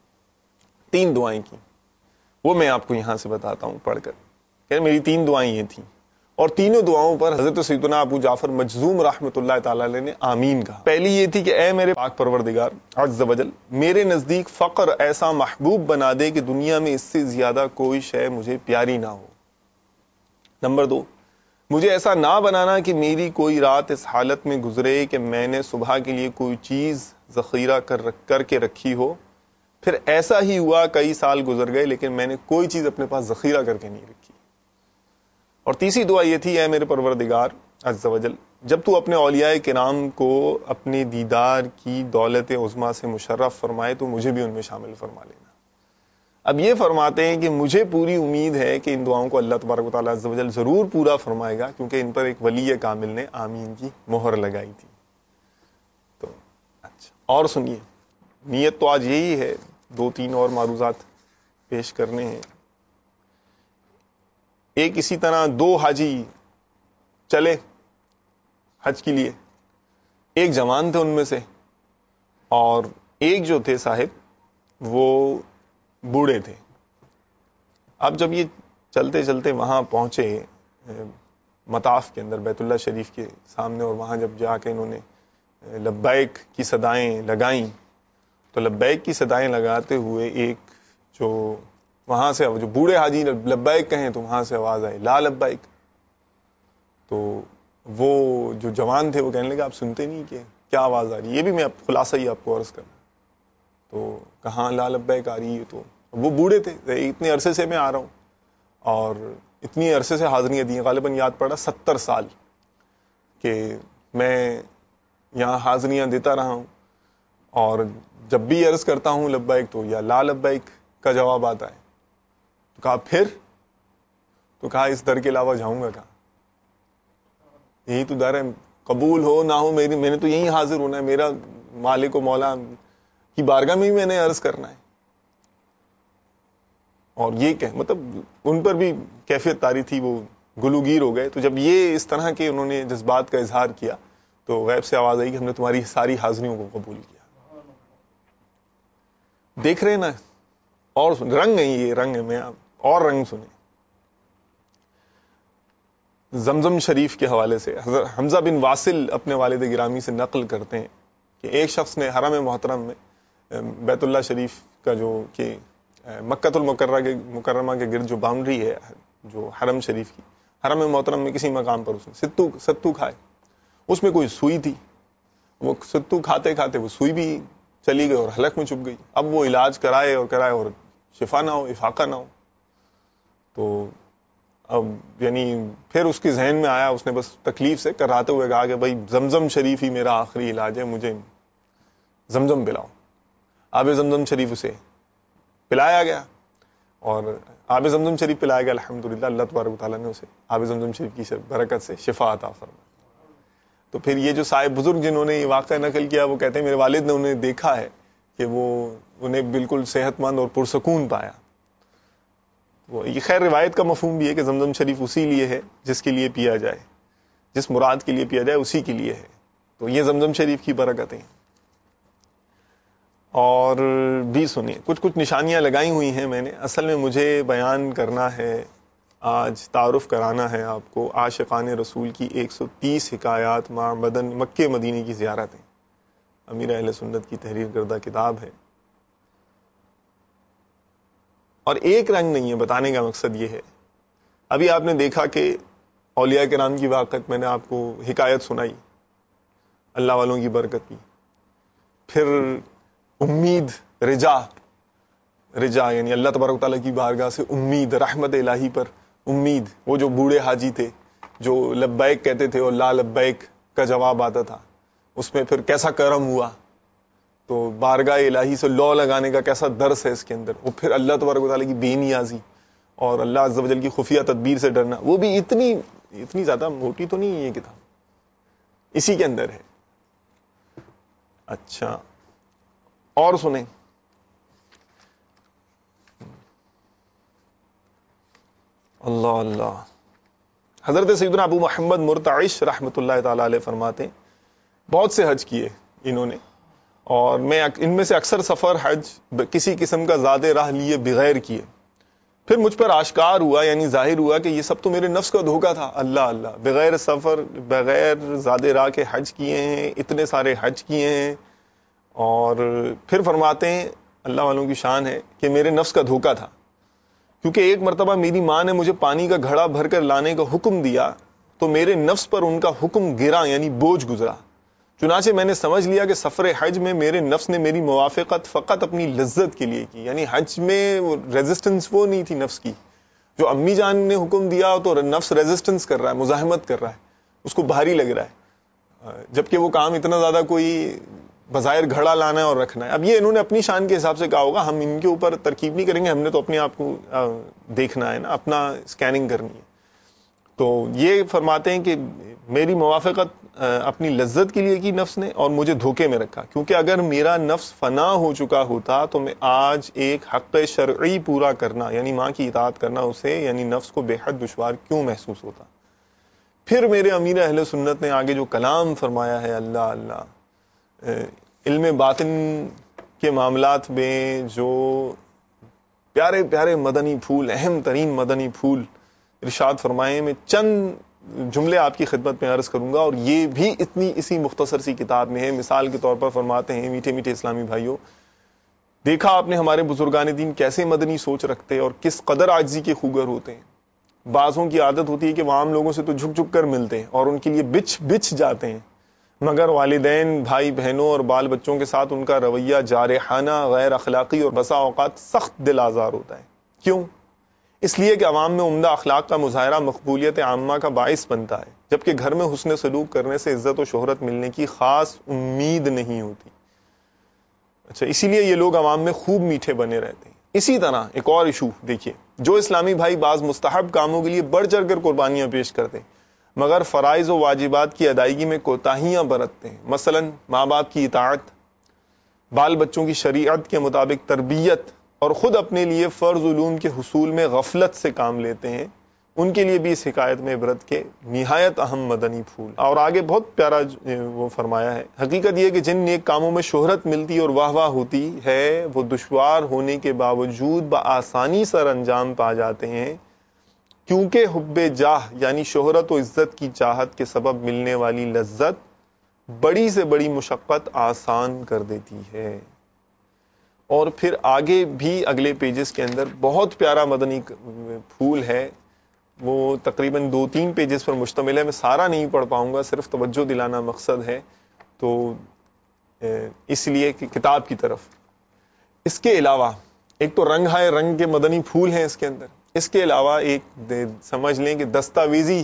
Speaker 2: تین دعائیں کی. وہ میں آپ کو یہاں سے بتاتا ہوں پڑھ کر. کہ میری تین دعائیں یہ تھیں, اور تینوں دعاؤں پر حضرت سیدنا ابو جعفر مجزوم رحمۃ اللہ تعالی علیہ نے آمین کہا. پہلی یہ تھی کہ اے میرے پاک پروردگار عز و جل میرے نزدیک فقر ایسا محبوب بنا دے کہ دنیا میں اس سے زیادہ کوئی شے مجھے پیاری نہ ہو. نمبر دو, مجھے ایسا نہ بنانا کہ میری کوئی رات اس حالت میں گزرے کہ میں نے صبح کے لیے کوئی چیز ذخیرہ کر کر کے رکھی ہو, پھر ایسا ہی ہوا کئی سال گزر گئے لیکن میں نے کوئی چیز اپنے پاس ذخیرہ کر کے نہیں رکھی. اور تیسری دعا یہ تھی اے میرے پروردگار عز و جل جب تو اپنے اولیاء کرام کو اپنے دیدار کی دولت عظمیٰ سے مشرف فرمائے تو مجھے بھی ان میں شامل فرما لینا. اب یہ فرماتے ہیں کہ مجھے پوری امید ہے کہ ان دعاؤں کو اللہ تبارک و تعالیٰ عز و جل ضرور پورا فرمائے گا, کیونکہ ان پر ایک ولی کامل نے آمین کی مہر لگائی تھی. تو اچھا اور سنیے, نیت تو آج یہی ہے, دو تین اور معروضات پیش کرنے ہیں. ایک اسی طرح دو حاجی چلے حج کے لیے. ایک جوان تھے ان میں سے اور ایک جو تھے صاحب وہ بوڑھے تھے. اب جب یہ چلتے چلتے وہاں پہنچے مطاف کے اندر بیت اللہ شریف کے سامنے، اور وہاں جب جا کے انہوں نے لبیک کی صدائیں لگائیں تو لبیک کی صدائیں لگاتے ہوئے ایک جو وہاں سے جو بوڑھے حاجی لبیک کہیں تو وہاں سے آواز آئی لا لبیک. تو وہ جو جوان تھے وہ کہنے لگے آپ سنتے نہیں کہ کیا آواز آ رہی ہے؟ یہ بھی میں خلاصہ ہی آپ کو عرض کروں. تو کہاں لا لبیک آ رہی ہے؟ تو وہ بوڑھے تھے، اتنے عرصے سے میں آ رہا ہوں اور اتنی عرصے سے حاضریاں دی ہیں، غالباً یاد پڑا ستر سال کہ میں یہاں حاضریاں دیتا رہا ہوں، اور جب بھی عرض کرتا ہوں لبیک تو یا لا لبیک کا جواب آتا ہے. تو کہا پھر؟ تو کہا اس در کے علاوہ جاؤں گا کہاں؟ یہی تو در ہے، قبول ہو نہ ہو میری، میں نے تو یہی حاضر ہونا ہے، میرا مالک و مولا کی بارگاہ میں ہی میں نے عرض کرنا ہے. اور یہ کہ مطلب ان پر بھی کیفیت طاری تھی، وہ گلوگیر ہو گئے. تو جب یہ اس طرح کے انہوں نے جذبات کا اظہار کیا تو غیب سے آواز آئی کہ ہم نے تمہاری ساری حاضریوں کو قبول کیا. دیکھ رہے نا، اور رنگ ہے یہ رنگ ہے، میں اور رنگ سنیں. زمزم شریف کے حوالے سے حضرت حمزہ بن واصل اپنے والد گرامی سے نقل کرتے ہیں کہ ایک شخص نے حرم محترم میں بیت اللہ شریف کا جو کہ مکۃ المکرمہ کے مکرمہ کے گرد جو باؤنڈری ہے جو حرم شریف کی، حرم محترم میں کسی مقام پر اس نے ستو ستو کھائے. اس میں کوئی سوئی تھی، وہ ستو کھاتے کھاتے وہ سوئی بھی چلی گئی اور حلق میں چپ گئی. اب وہ علاج کرائے اور کرائے اور شفا نہ ہو، افاقہ نہ ہو. تو اب یعنی پھر اس کے ذہن میں آیا، اس نے بس تکلیف سے کراتے ہوئے کہا کہ بھائی زمزم شریف ہی میرا آخری علاج ہے، مجھے زمزم پلاؤ. آب زمزم شریف اسے پلایا گیا اور آب زمزم شریف پلایا گیا. الحمدللہ اللہ تبارک و تعالیٰ نے اسے آب زمزم شریف کی برکت سے شفا عطا فرمائی. تو پھر یہ جو صاحب بزرگ جنہوں نے یہ واقعہ نقل کیا وہ کہتے ہیں میرے والد نے انہیں دیکھا ہے کہ وہ انہیں بالکل صحت مند اور پرسکون پایا. وہ یہ خیر روایت کا مفہوم بھی ہے کہ زمزم شریف اسی لیے ہے جس کے لیے پیا جائے، جس مراد کے لیے پیا جائے اسی کے لیے ہے. تو یہ زمزم شریف کی برکتیں. اور بھی سنیے، کچھ کچھ نشانیاں لگائی ہوئی ہیں میں نے. اصل میں مجھے بیان کرنا ہے، آج تعارف کرانا ہے آپ کو عاشقان رسول کی ایک سو تیس حکایات مع مدن مکہ مدینے کی زیارتیں. امیر اہل سنت کی تحریر کردہ کتاب ہے. اور ایک رنگ نہیں ہے، بتانے کا مقصد یہ ہے، ابھی آپ نے دیکھا کہ اولیاء کرام کی واقعات میں نے آپ کو حکایت سنائی اللہ والوں کی برکت کی. پھر امید، رجا، رجا یعنی اللہ تبارک تعالیٰ کی بارگاہ سے امید، رحمت الہی پر امید. وہ جو بوڑھے حاجی تھے جو لبیک کہتے تھے اور لا لبیک کا جواب آتا تھا، اس میں پھر کیسا کرم ہوا. تو بارگاہ الہی سے لو لگانے کا کیسا درس ہے اس کے اندر. وہ پھر اللہ تبارک و تعالیٰ کی بے نیازی اور اللہ عز و جل کی خفیہ تدبیر سے ڈرنا، وہ بھی اتنی اتنی زیادہ موٹی تو نہیں ہے یہ کتاب، اسی کے اندر ہے. اچھا اور سنیں، اللہ اللہ. حضرت سیدنا ابو محمد مرتعش رحمۃ اللہ تعالی علیہ فرماتے ہیں بہت سے حج کیے انہوں نے، اور میں ان میں سے اکثر سفر حج کسی قسم کا زاد راہ لیے بغیر کیے. پھر مجھ پر آشکار ہوا یعنی ظاہر ہوا کہ یہ سب تو میرے نفس کا دھوکہ تھا. اللہ اللہ، بغیر سفر بغیر زاد راہ کے حج کیے ہیں، اتنے سارے حج کیے ہیں. اور پھر فرماتے ہیں اللہ والوں کی شان ہے کہ میرے نفس کا دھوکہ تھا، کیونکہ ایک مرتبہ میری ماں نے مجھے پانی کا گھڑا بھر کر لانے کا حکم دیا تو میرے نفس پر ان کا حکم گرا یعنی بوجھ گزرا. چنانچہ میں نے سمجھ لیا کہ سفر حج میں میرے نفس نے میری موافقت فقط اپنی لذت کے لیے کی. یعنی حج میں ریزسٹنس وہ نہیں تھی نفس کی، جو امی جان نے حکم دیا تو نفس ریزسٹنس کر رہا ہے، مزاحمت کر رہا ہے، اس کو بھاری لگ رہا ہے، جبکہ وہ کام اتنا زیادہ کوئی بظاہر گھڑا لانا ہے اور رکھنا ہے. اب یہ انہوں نے اپنی شان کے حساب سے کہا ہوگا، ہم ان کے اوپر ترکیب نہیں کریں گے، ہم نے تو اپنے آپ کو دیکھنا ہے نا، اپنا اسکیننگ کرنی ہے. تو یہ فرماتے ہیں کہ میری موافقت اپنی لذت کے لیے کی نفس نے اور مجھے دھوکے میں رکھا، کیونکہ اگر میرا نفس فنا ہو چکا ہوتا تو میں آج ایک حق شرعی پورا کرنا یعنی ماں کی اطاعت کرنا اسے یعنی نفس کو بے حد دشوار کیوں محسوس ہوتا. پھر میرے امیر اہل سنت نے آگے جو کلام فرمایا ہے، اللہ اللہ، علم باطن کے معاملات میں جو پیارے پیارے مدنی پھول، اہم ترین مدنی پھول ارشاد فرمائے، میں چند جملے آپ کی خدمت میں عرض کروں گا، اور یہ بھی اتنی اسی مختصر سی کتاب میں ہے۔ مثال کے طور پر فرماتے ہیں، میٹھے میٹھے اسلامی بھائیوں، دیکھا آپ نے ہمارے بزرگان دین کیسے مدنی سوچ رکھتے اور کس قدر عاجزی کے خوگر ہوتے ہیں۔ بعضوں کی عادت ہوتی ہے کہ وہ عام لوگوں سے تو جھک جھک کر ملتے ہیں اور ان کے لیے بچ بچ جاتے ہیں، مگر والدین، بھائی بہنوں اور بال بچوں کے ساتھ ان کا رویہ جارحانہ، غیر اخلاقی اور بسا اوقات سخت دل آزار ہوتا ہے۔ کیوں؟ اس لیے کہ عوام میں عمدہ اخلاق کا مظاہرہ مقبولیت عامہ کا باعث بنتا ہے، جبکہ گھر میں حسن سلوک کرنے سے عزت و شہرت ملنے کی خاص امید نہیں ہوتی۔ اچھا، اسی لیے یہ لوگ عوام میں خوب میٹھے بنے رہتے ہیں۔ اسی طرح ایک اور ایشو دیکھیے، جو اسلامی بھائی بعض مستحب کاموں کے لیے بڑھ چڑھ کر قربانیاں پیش کرتے ہیں مگر فرائض و واجبات کی ادائیگی میں کوتاہیاں برتتے ہیں، مثلا ماں باپ کی اطاعت، بال بچوں کی شریعت کے مطابق تربیت، اور خود اپنے لیے فرض علوم کے حصول میں غفلت سے کام لیتے ہیں، ان کے لیے بھی اس حکایت میں عبرت کے نہایت اہم مدنی پھول۔ اور آگے بہت پیارا وہ فرمایا ہے، حقیقت یہ کہ جن نیک کاموں میں شہرت ملتی اور واہ واہ ہوتی ہے، وہ دشوار ہونے کے باوجود بآسانی سر انجام پا جاتے ہیں، کیونکہ حب جاہ یعنی شہرت و عزت کی چاہت کے سبب ملنے والی لذت بڑی سے بڑی مشقت آسان کر دیتی ہے۔ اور پھر آگے بھی اگلے پیجز کے اندر بہت پیارا مدنی پھول ہے، وہ تقریباً دو تین پیجز پر مشتمل ہے، میں سارا نہیں پڑھ پاؤں گا، صرف توجہ دلانا مقصد ہے، تو اس لیے کہ کتاب کی طرف۔ اس کے علاوہ ایک تو رنگ ہائے رنگ کے مدنی پھول ہیں اس کے اندر، اس کے علاوہ ایک سمجھ لیں کہ دستاویزی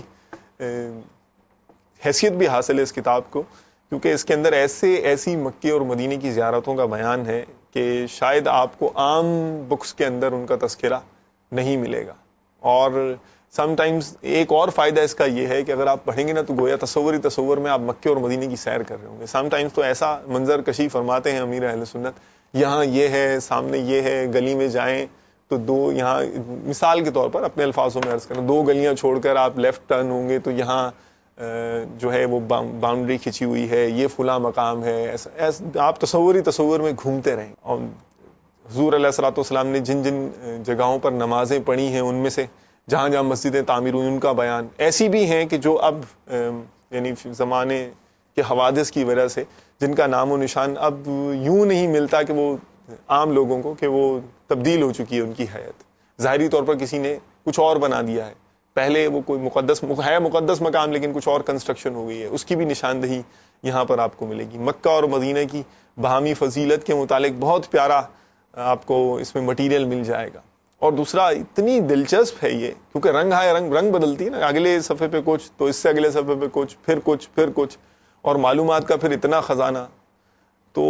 Speaker 2: حیثیت بھی حاصل ہے اس کتاب کو، کیونکہ اس کے اندر ایسے ایسی مکے اور مدینے کی زیارتوں کا بیان ہے کہ شاید آپ کو عام بکس کے اندر ان کا تذکرہ نہیں ملے گا۔ اور سم ٹائمز ایک اور فائدہ اس کا یہ ہے کہ اگر آپ پڑھیں گے نا تو گویا تصوری تصور میں آپ مکے اور مدینے کی سیر کر رہے ہوں گے۔ سم ٹائمز تو ایسا منظر کشی فرماتے ہیں امیر اہل سنت، یہاں یہ ہے، سامنے یہ ہے، گلی میں جائیں تو دو، یہاں مثال کے طور پر اپنے الفاظوں میں عرض کریں، دو گلیاں چھوڑ کر آپ لیفٹ ٹرن ہوں گے تو یہاں جو ہے وہ باؤنڈری کھچی ہوئی ہے، یہ فلاں مقام ہے، ایسا, ایسا آپ تصوری تصور میں گھومتے رہیں۔ اور حضور علیہ الصلوۃ والسلام نے جن جن جگہوں پر نمازیں پڑھی ہیں ان میں سے جہاں جہاں مسجدیں تعمیر ہوئی ان کا بیان، ایسی بھی ہیں کہ جو اب یعنی زمانے کے حوادث کی وجہ سے جن کا نام و نشان اب یوں نہیں ملتا کہ وہ عام لوگوں کو، کہ وہ تبدیل ہو چکی ہے ان کی حیات، ظاہری طور پر کسی نے کچھ اور بنا دیا ہے، پہلے وہ کوئی مقدس ہے مقدس مقام لیکن کچھ اور کنسٹرکشن ہو گئی ہے، اس کی بھی نشاندہی یہاں پر آپ کو ملے گی۔ مکہ اور مدینہ کی باہمی فضیلت کے متعلق بہت پیارا آپ کو اس میں مٹیریل مل جائے گا۔ اور دوسرا اتنی دلچسپ ہے یہ، کیونکہ رنگ ہے رنگ رنگ بدلتی ہے نا، اگلے صفحے پہ کچھ تو اس سے اگلے صفحے پہ کچھ، پھر کچھ پھر کچھ، اور معلومات کا پھر اتنا خزانہ۔ تو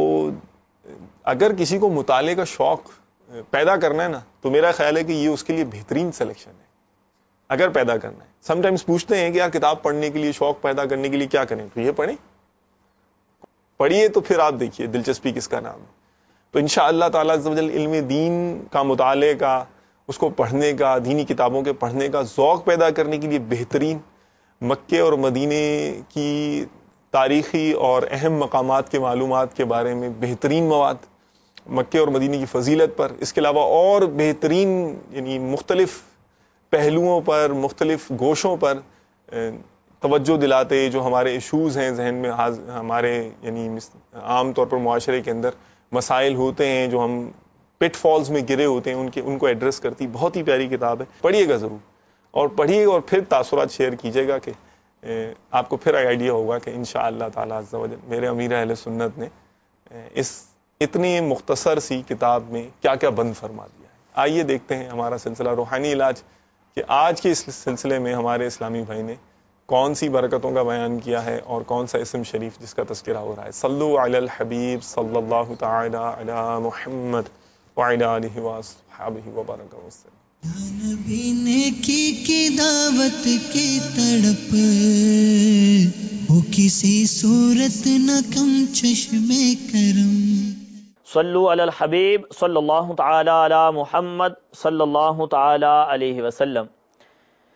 Speaker 2: اگر کسی کو مطالعے کا شوق پیدا کرنا ہے نا تو میرا خیال ہے کہ یہ اس کے لیے بہترین سلیکشن ہے، اگر پیدا کرنا ہے۔ سم ٹائمز پوچھتے ہیں کہ یار کتاب پڑھنے کے لیے، شوق پیدا کرنے کے لیے کیا کریں، تو یہ پڑھیں، پڑھیے تو پھر آپ دیکھیے دلچسپی کس کا نام ہے۔ تو انشاءاللہ تعالیٰ عز و جل علم دین کا مطالعے کا، اس کو پڑھنے کا، دینی کتابوں کے پڑھنے کا ذوق پیدا کرنے کے لیے بہترین مکے اور مدینے کی تاریخی اور اہم مقامات کے معلومات کے بارے میں بہترین مواد، مکے اور مدینے کی فضیلت پر، اس کے علاوہ اور بہترین یعنی مختلف پہلوؤں پر، مختلف گوشوں پر توجہ دلاتے جو ہمارے ایشوز ہیں ذہن میں، ہمارے یعنی عام طور پر معاشرے کے اندر مسائل ہوتے ہیں جو ہم پٹ فالز میں گرے ہوتے ہیں، ان کے ان کو ایڈریس کرتی بہت ہی پیاری کتاب ہے، پڑھیے گا ضرور، اور پڑھیے اور پھر تاثرات شیئر کیجیے گا کہ آپ کو پھر آئیڈیا ہوگا کہ انشاءاللہ تعالی عز و جل میرے امیر اہل سنت نے اس اتنی مختصر سی کتاب میں کیا کیا بند فرما دیا ہے۔ آئیے دیکھتے ہیں ہمارا سلسلہ روحانی علاج کہ آج کے اس سلسلے میں ہمارے اسلامی بھائی نے کون سی برکتوں کا بیان کیا ہے اور کون سا اسم شریف جس کا تذکرہ ہو رہا ہے۔ صلو علی الحبیب صلی اللہ تعالی علی محمد وعلی آلہ وصحبہ وبارک وسلم۔
Speaker 5: نبی نیکی کی دعوت کی تڑپ ہو کسی صورت نہ کم چشم کرم۔
Speaker 1: صلو علی الحبیب صلی اللہ تعالی علی محمد صلی اللہ تعالی علیہ وسلم۔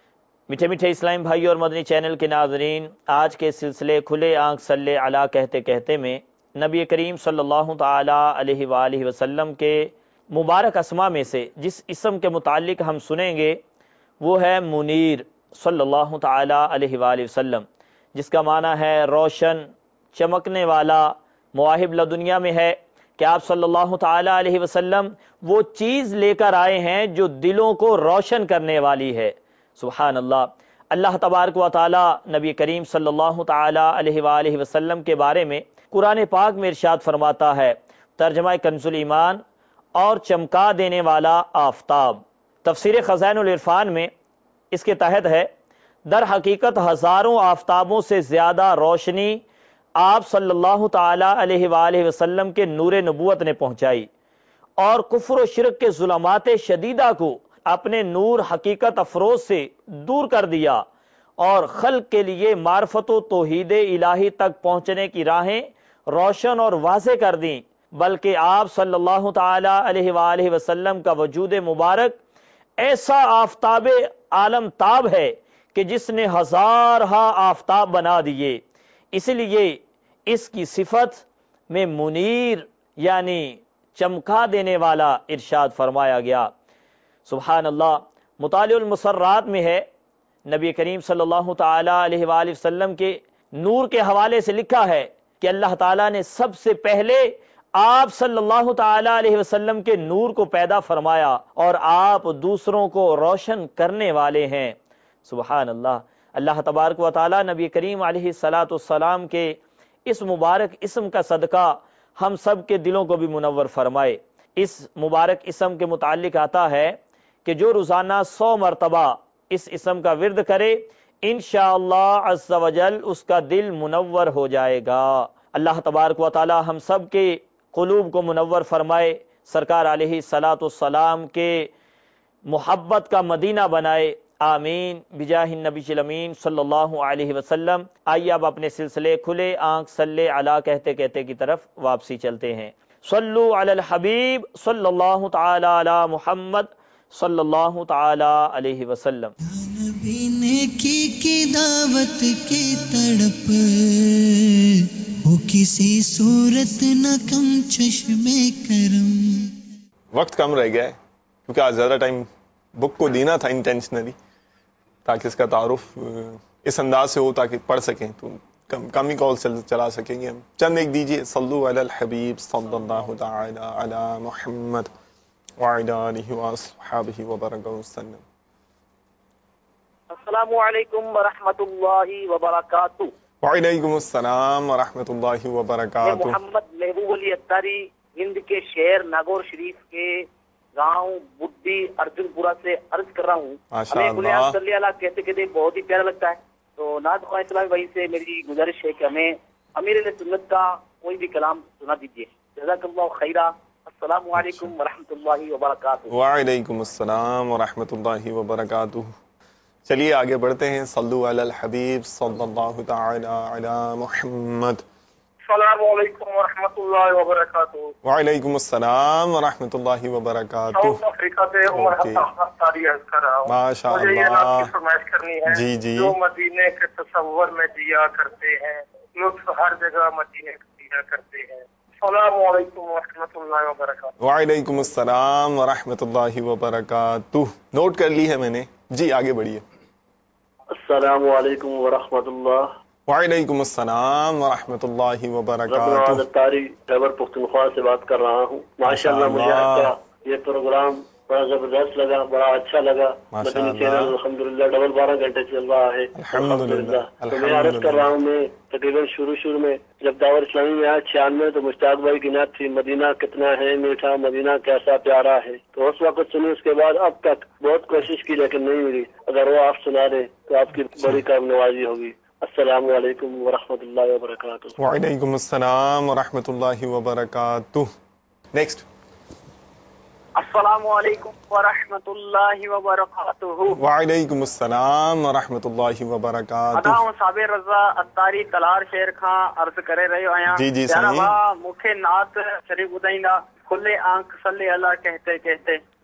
Speaker 6: میٹھے میٹھے اسلام بھائی اور مدنی چینل کے ناظرین، آج کے سلسلے کھلے آنکھ صلی علی کہتے کہتے میں نبی کریم صلی اللہ تعالی علیہ وآلہ وسلم کے مبارک اسما میں سے جس اسم کے متعلق ہم سنیں گے وہ ہے منیر صلی اللہ تعالی علیہ وآلہ وسلم، جس کا معنی ہے روشن، چمکنے والا۔ مواہب لدنیا میں ہے کہ آپ صلی اللہ تعالی علیہ وسلم وہ چیز لے کر آئے ہیں جو دلوں کو روشن کرنے والی ہے۔ سبحان اللہ۔ اللہ تبارک و تعالی نبی کریم صلی اللہ تعالی علیہ وآلہ وسلم کے بارے میں قرآن پاک میں ارشاد فرماتا ہے، ترجمہ کنز الایمان، اور چمکا دینے والا آفتاب۔ تفسیر خزائن العرفان میں اس کے تحت ہے، در حقیقت ہزاروں آفتابوں سے زیادہ روشنی آپ صلی اللہ تعالی علیہ وآلہ وسلم کے نور نبوت نے پہنچائی اور کفر و شرک کے ظلمات شدیدہ کو اپنے نور حقیقت افروز سے دور کر دیا اور خلق کے لیے معرفت و توحید الہی تک پہنچنے کی راہیں روشن اور واضح کر دیں، بلکہ آپ صلی اللہ تعالی علیہ وآلہ وسلم کا وجود مبارک ایسا آفتاب عالم تاب ہے کہ جس نے ہزارہا آفتاب بنا دیے، اس لیے اس کی صفت میں منیر یعنی چمکا دینے والا ارشاد فرمایا گیا۔ سبحان اللہ۔ مطالع المسرات میں ہے، نبی کریم صلی اللہ تعالی علیہ وآلہ وسلم کے نور کے حوالے سے لکھا ہے کہ اللہ تعالیٰ نے سب سے پہلے آپ صلی اللہ تعالی علیہ وسلم کے نور کو پیدا فرمایا اور آپ دوسروں کو روشن کرنے والے ہیں۔ سبحان اللہ۔ اللہ تبارک و تعالی نبی کریم علیہ الصلاۃ والسلام کے اس مبارک اسم کا صدقہ ہم سب کے دلوں کو بھی منور فرمائے۔ اس مبارک اسم کے متعلق آتا ہے کہ جو روزانہ سو مرتبہ اس اسم کا ورد کرے، انشاءاللہ عز و جل اس کا دل منور ہو جائے گا۔ اللہ تبارک و تعالی ہم سب کے قلوب کو منور فرمائے، سرکار علیہ الصلاۃ والسلام کے محبت کا مدینہ بنائے، آمین بجاہ النبی الامین صلی اللہ علیہ وسلم۔ آئیے اب اپنے سلسلے کھلے آنکھ صلی علی کہتے کہتے کی طرف واپسی چلتے ہیں۔ صلو علی الحبیب صلی اللہ تعالی علی محمد صلی اللہ تعالی علیہ وسلم۔
Speaker 5: نبی نیکی کی دعوت کی تڑپ ہو کسی صورت نہ کم چشم کرم۔
Speaker 2: وقت کم رہ گیا ہے کیونکہ آج زیادہ ٹائم بک کو دینا تھا انٹینشنلی، تاکہ اس کا تعارف اس انداز سے ہو تاکہ پڑھ سکیں، تو کم کم ہی کال چلا سکیں گے ہم۔ چند ایک دیجئے، صلو علی الحبیب صلی اللہ تعالی علی محمد وعلی آلہ واصحابہ وبارک وسلم۔
Speaker 7: السلام علیکم ورحمۃ اللہ وبرکاتہ۔
Speaker 2: وعلیکم السلام ورحمۃ اللہ
Speaker 7: میں
Speaker 2: وبرکاتہ۔
Speaker 7: محمد محبوب علی اتاری ہند کے شہر ناگور شریف کے گاؤں بڈی ارجن پورہ سے عرض کر رہا ہوں۔
Speaker 2: ماشاء
Speaker 7: ہمیں
Speaker 2: اللہ۔
Speaker 7: بنیاد صلی اللہ کہتے کہتے بہت ہی پیارا لگتا ہے، تو نعت خواہ اسلامی بھائی سے میری گزارش ہے کہ ہمیں امیر علیہ سنت کا کوئی بھی کلام سنا دیجیے۔ جزاک اللہ خیرہ۔ السلام علیکم ورحمۃ اللہ وبرکاتہ۔
Speaker 2: وعلیکم السلام ورحمۃ اللہ وبرکاتہ۔ چلیے آگے بڑھتے ہیں۔ صلو علی الحبیب صلی اللہ تعالی علی محمد۔
Speaker 8: السلام علیکم ورحمۃ اللہ وبرکاتہ۔
Speaker 2: وعلیکم السلام ورحمۃ اللہ وبرکاتہ۔
Speaker 8: ساؤتھ افریقہ سے عمر
Speaker 2: اوکے۔
Speaker 8: حسن افطاری عرض کر رہا ہوں۔
Speaker 2: ماشاء
Speaker 8: مجھے یہ
Speaker 2: اللہ۔
Speaker 8: نعت کی فرمائش کرنی ہے۔
Speaker 2: جی جی۔
Speaker 8: جو مدینے کے تصور میں جیا کرتے ہیں، لطف ہر جگہ مدینے کا دیا کرتے ہیں۔ السلام علیکم ورحمۃ اللہ وبرکاتہ۔
Speaker 2: وعلیکم السلام ورحمۃ اللہ وبرکاتہ۔ نوٹ کر لی ہے میں نے، جی آگے بڑھیے۔
Speaker 8: السلام علیکم ورحمۃ اللہ۔
Speaker 2: وعلیکم السلام ورحمۃ اللہ وبرکاتہ۔
Speaker 8: اتاری خیبر پختونخوا سے بات کر رہا ہوں۔ ماشاء اللہ مجھے آپ کا یہ پروگرام بڑا زبردست لگا، بڑا اچھا لگا۔ مدنی چینل الحمدللہ ڈبل بارہ گھنٹے چل رہا ہے الحمدللہ۔ تو میں عرض کر رہا ہوں، میں تقریباً شروع شروع میں جب دعوت اسلامی میں آیا چھیانوے تو مشتاق بھائی کی نعت تھی، مدینہ کتنا ہے میٹھا، مدینہ کیسا پیارا ہے، تو اس وقت سنی۔ اس کے بعد اب تک بہت کوشش کی لیکن نہیں ملی، اگر وہ آپ سنا دیں تو آپ کی بڑی کرم نوازی ہوگی۔ السلام علیکم ورحمۃ اللہ وبرکاتہ۔
Speaker 2: وعلیکم السلام ورحمۃ اللہ وبرکاتہ۔ نیکسٹ۔
Speaker 7: السلام علیکم ورحمۃ اللہ وبرکاتہ۔
Speaker 2: وعلیکم السلام ورحمۃ اللہ وبرکاتہ۔
Speaker 7: ادا ہوں صابر رضا اتاری تلار شہر کھاں عرض کرے رہے آیا۔
Speaker 2: جی جی
Speaker 7: پیارا
Speaker 2: صحیح۔
Speaker 7: بھا مکھے نعت شریف ॿुधाईंदा کھلے آنکھ صلی اللہ کہتے کہتے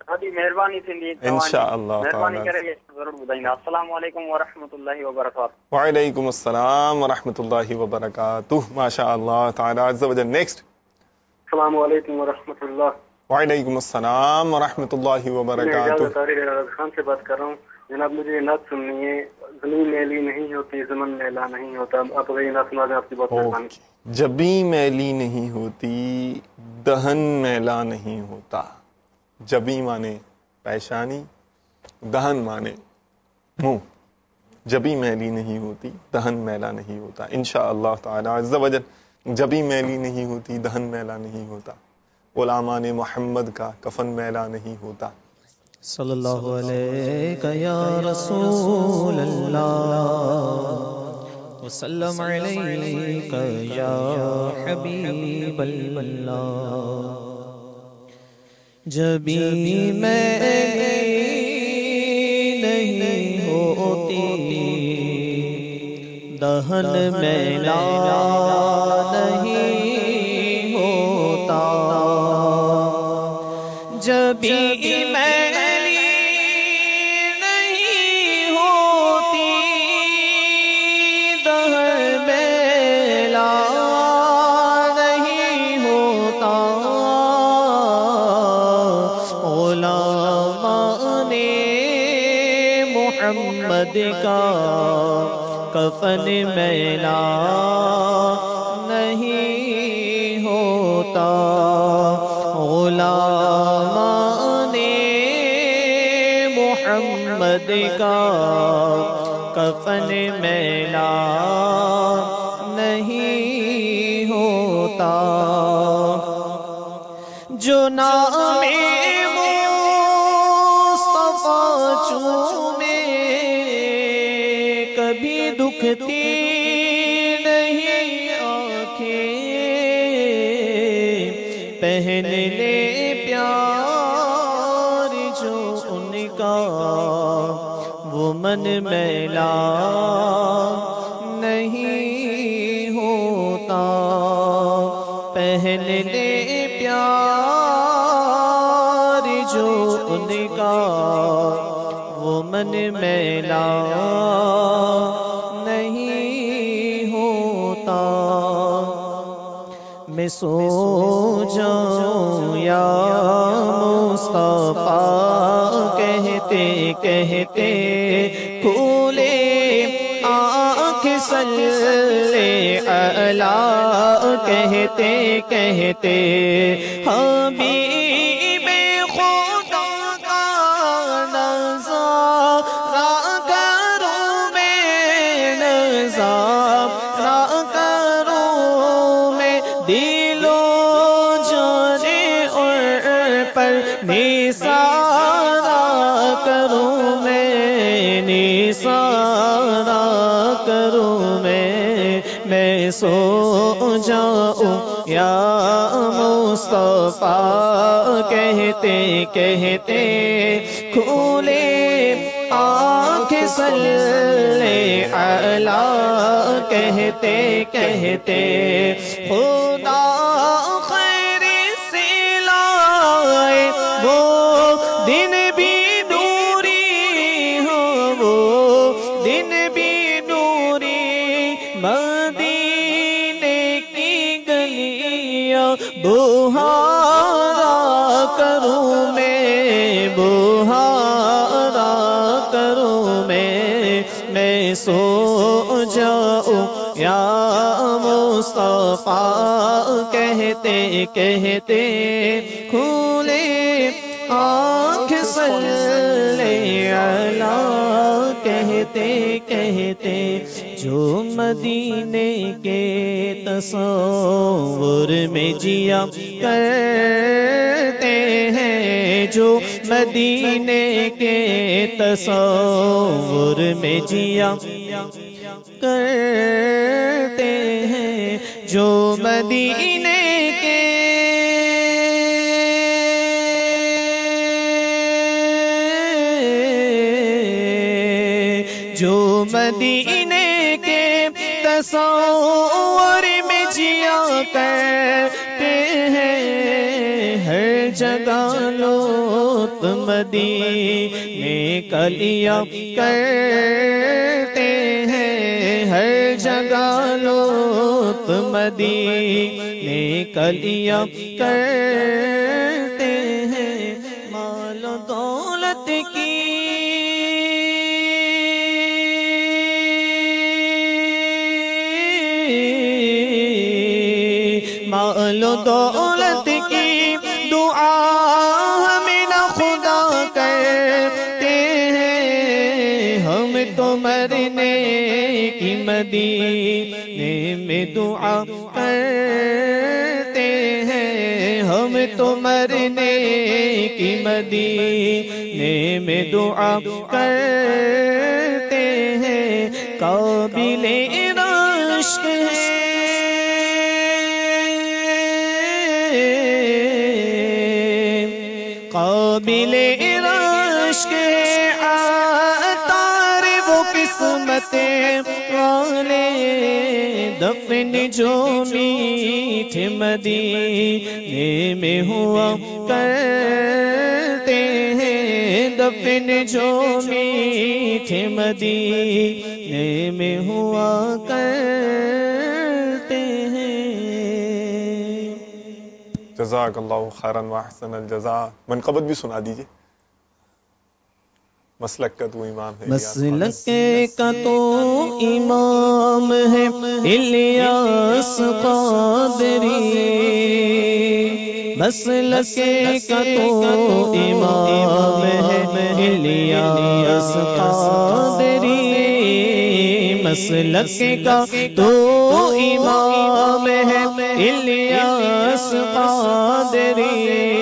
Speaker 7: ابھی مہربانی سے
Speaker 2: انشاءاللہ
Speaker 7: مہربانی کریں ضرور بتائیں. السلام علیکم ورحمۃ اللہ وبرکاتہ.
Speaker 2: وعلیکم السلام ورحمۃ اللہ وبرکاتہ. ماشاء اللہ تعالی عز و جل. نیکسٹ.
Speaker 8: السلام علیکم ورحمۃ اللہ.
Speaker 2: وعلیکم السلام ورحمۃ اللہ وبرکاتہ.
Speaker 8: خان سے بات کر رہا ہوں جناب. مجھے یہ نعت سننی ہے. زمین میلی نہیں ہوتی زمن میلا نہیں ہوتا. آپ یہ نعت سنا دیں آپ کی بہت مہربانی.
Speaker 2: جبیں میلی نہیں ہوتی دہن میلا نہیں ہوتا. جبیں مانے پیشانی, دہن مانے منہ. جبیں میلی نہیں ہوتی دہن میلا نہیں ہوتا. انشاءاللہ تعالی عز و جل جبیں میلی نہیں ہوتی دہن میلا نہیں ہوتا. غلامان محمد کا کفن میلا نہیں ہوتا.
Speaker 1: صلی اللہ علیہ یا رسول اللہ وسلم علیک یا حبیب اللہ. جبیں میلی نہیں ہوتی دہن میلا نہیں ہوتا. جبیں میلی نہیں ہوتی دہن میلا نہیں ہوتا. غلامان محمد کا کفن میلا نہیں ہوتا. غلامان محمد کا کفن میلا نہیں ہوتا. جو نام مصطفیٰ چومے کبھی دکھتی نہیں آنکھیں. پہن لے پیار جو ان کا وہ من میلا نہیں ہوتا. پہن لے پیار جو ان کا وہ من میلا نہیں ہوتا. میں سو جاؤں یا مصطفیٰ کہتے کہتے کھولے آنکھ صلی علی کہتے کہتے حبیب خدا کا نظارہ کروں میں نظارہ کروں میں دل و جان اور پر نثارہ کروں میں نثارہ کروں میں. میں سو جاؤں یا مصطفیٰ کہتے کہتے کھولے آنکھ صلی علی کہتے کہتے خدا خیر سے لائے وہ دن بھی دوری ہو وہ دن بھی دوری. مدینے کی گلیاں بہارا کروں میں بہارا کروں میں. میں سو جاؤں یا مصطفیٰ کہتے کہتے کھولے آنکھ صلی علی کہتے کہتے. جو مدینے کے تصور میں جیا کرتے ہیں جو مدینے کے تصور میں جیا کرتے ہیں جو مدینے کے جو مدینے کے تصور میں جیا کرتے ہیں. ہر جگہ لوگ
Speaker 4: مدینے کا لیا کرتے ہیں، ہر جگہ لوٹ مدینے کا لیا کرتے ہیں، مال و دولت کی مال و دولت کی دعا ہمیں نہ خدا کرتے ہیں، ہم تو مرنے کی مدینے میں دعا کرتے ہیں، ہم تو مرنے کی مدینے میں دعا کرتے ہیں، قابل رشک ہے قابل عشق عطار وہ قسمت والے، دفن جو میٹھے مدینے میں ہوا کرتے ہیں، دفن جو میٹھے مدینے میں ہوا کرتے ہیں۔
Speaker 2: جزاک اللہ خیرا واحسن الجزاء۔ منقبت بھی سنا دیجئے۔ مسلک کا تو امام ہے،
Speaker 4: مسلک کا تو امام ہے الیاس قادری، مسلک کا تو امام ہے الیاس قادری، مسلک کا تو امام ہے الیاس قادری،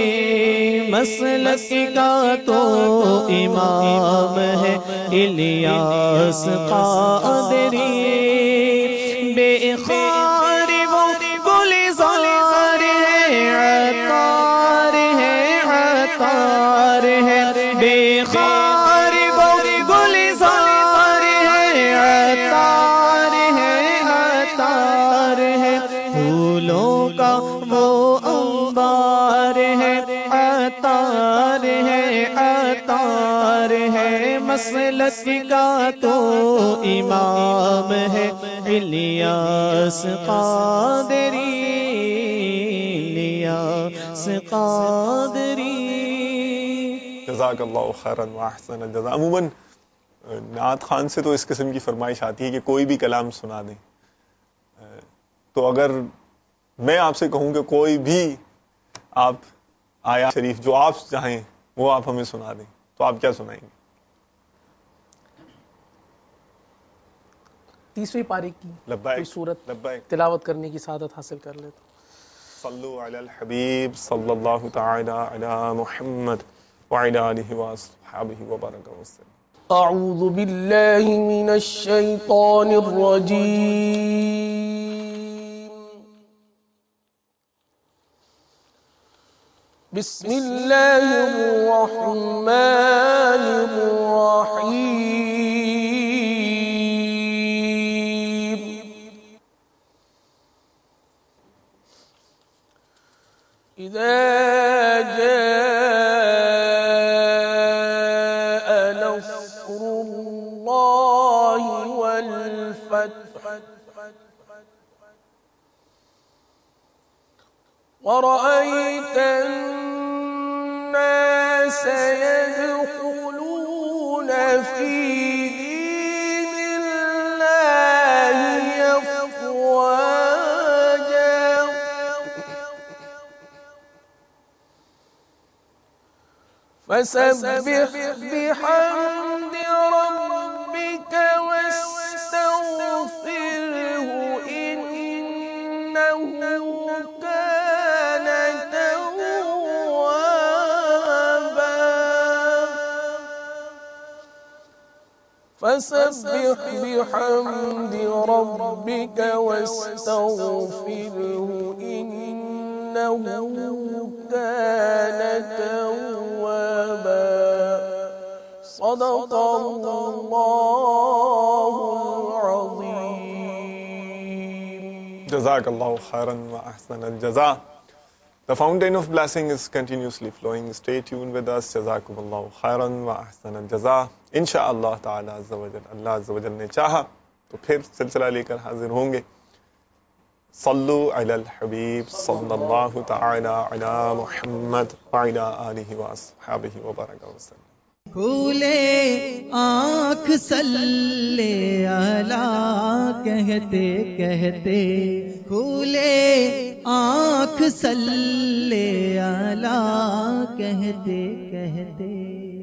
Speaker 4: مسلک کا تو امام ہے الیاس قادری، بے خار وہ گلزار ہے عطار ہے عطار ہے، بے خار وہ گلزار ہے عطار ہے عطار ہے، پھولوں کا وہ انبار ہے عطار ہے عطار ہے، مسلک کا تو امام ہے الیاس قادری، الیاس قادری۔
Speaker 2: جزاک اللہ خیرا واحسن الجزاء۔ عموماً نعت خان سے تو اس قسم کی فرمائش آتی ہے کہ کوئی بھی کلام سنا دیں، تو اگر میں آپ سے کہوں کہ کوئی بھی آپ آیات شریف جو آپ چاہیں وہ آپ ہمیں سنا دیں تو آپ کیا سنائیں گے؟
Speaker 3: تیسویں پاری کی کوئی سورت
Speaker 2: لبیک
Speaker 3: تلاوت کرنے کی سعادت حاصل کر لیتا۔
Speaker 2: صلو علی الحبیب صلی اللہ تعالی علی محمد وعلی آلہ وصحبہ وبارک وسلم۔
Speaker 3: اعوذ باللہ من الشیطان الرجیم، بسم اللہ الرحمن الرحیم، اذا جاء نصر اللہ والفتح ورأيت الناس يدخلون في دين الله أفواجا فسبح بحمد ربك واستغفره إنه فسبح بحمد ربك واستغفره إنه كان توابا۔ صدق الله العظيم۔
Speaker 2: جزاک اللہ خیرا واحسن الجزاء۔ The fountain of blessing is continuously flowing. Stay tuned with us. Jazakumullahu khairan wa ahsan al-jaza. Insha'Allah ta'ala azza wa jal. Allah azza wa jal ne chaha to phir silsila lekar hazir honge. Sallu ala al-habib sallallahu ta'ala ala Muhammad wa ala alihi wa ashabihi wa baraka wa sallam.
Speaker 5: کھولے آنکھ صلی علی کہتے کہتے کھولے آنکھ صلی علی کہتے کہتے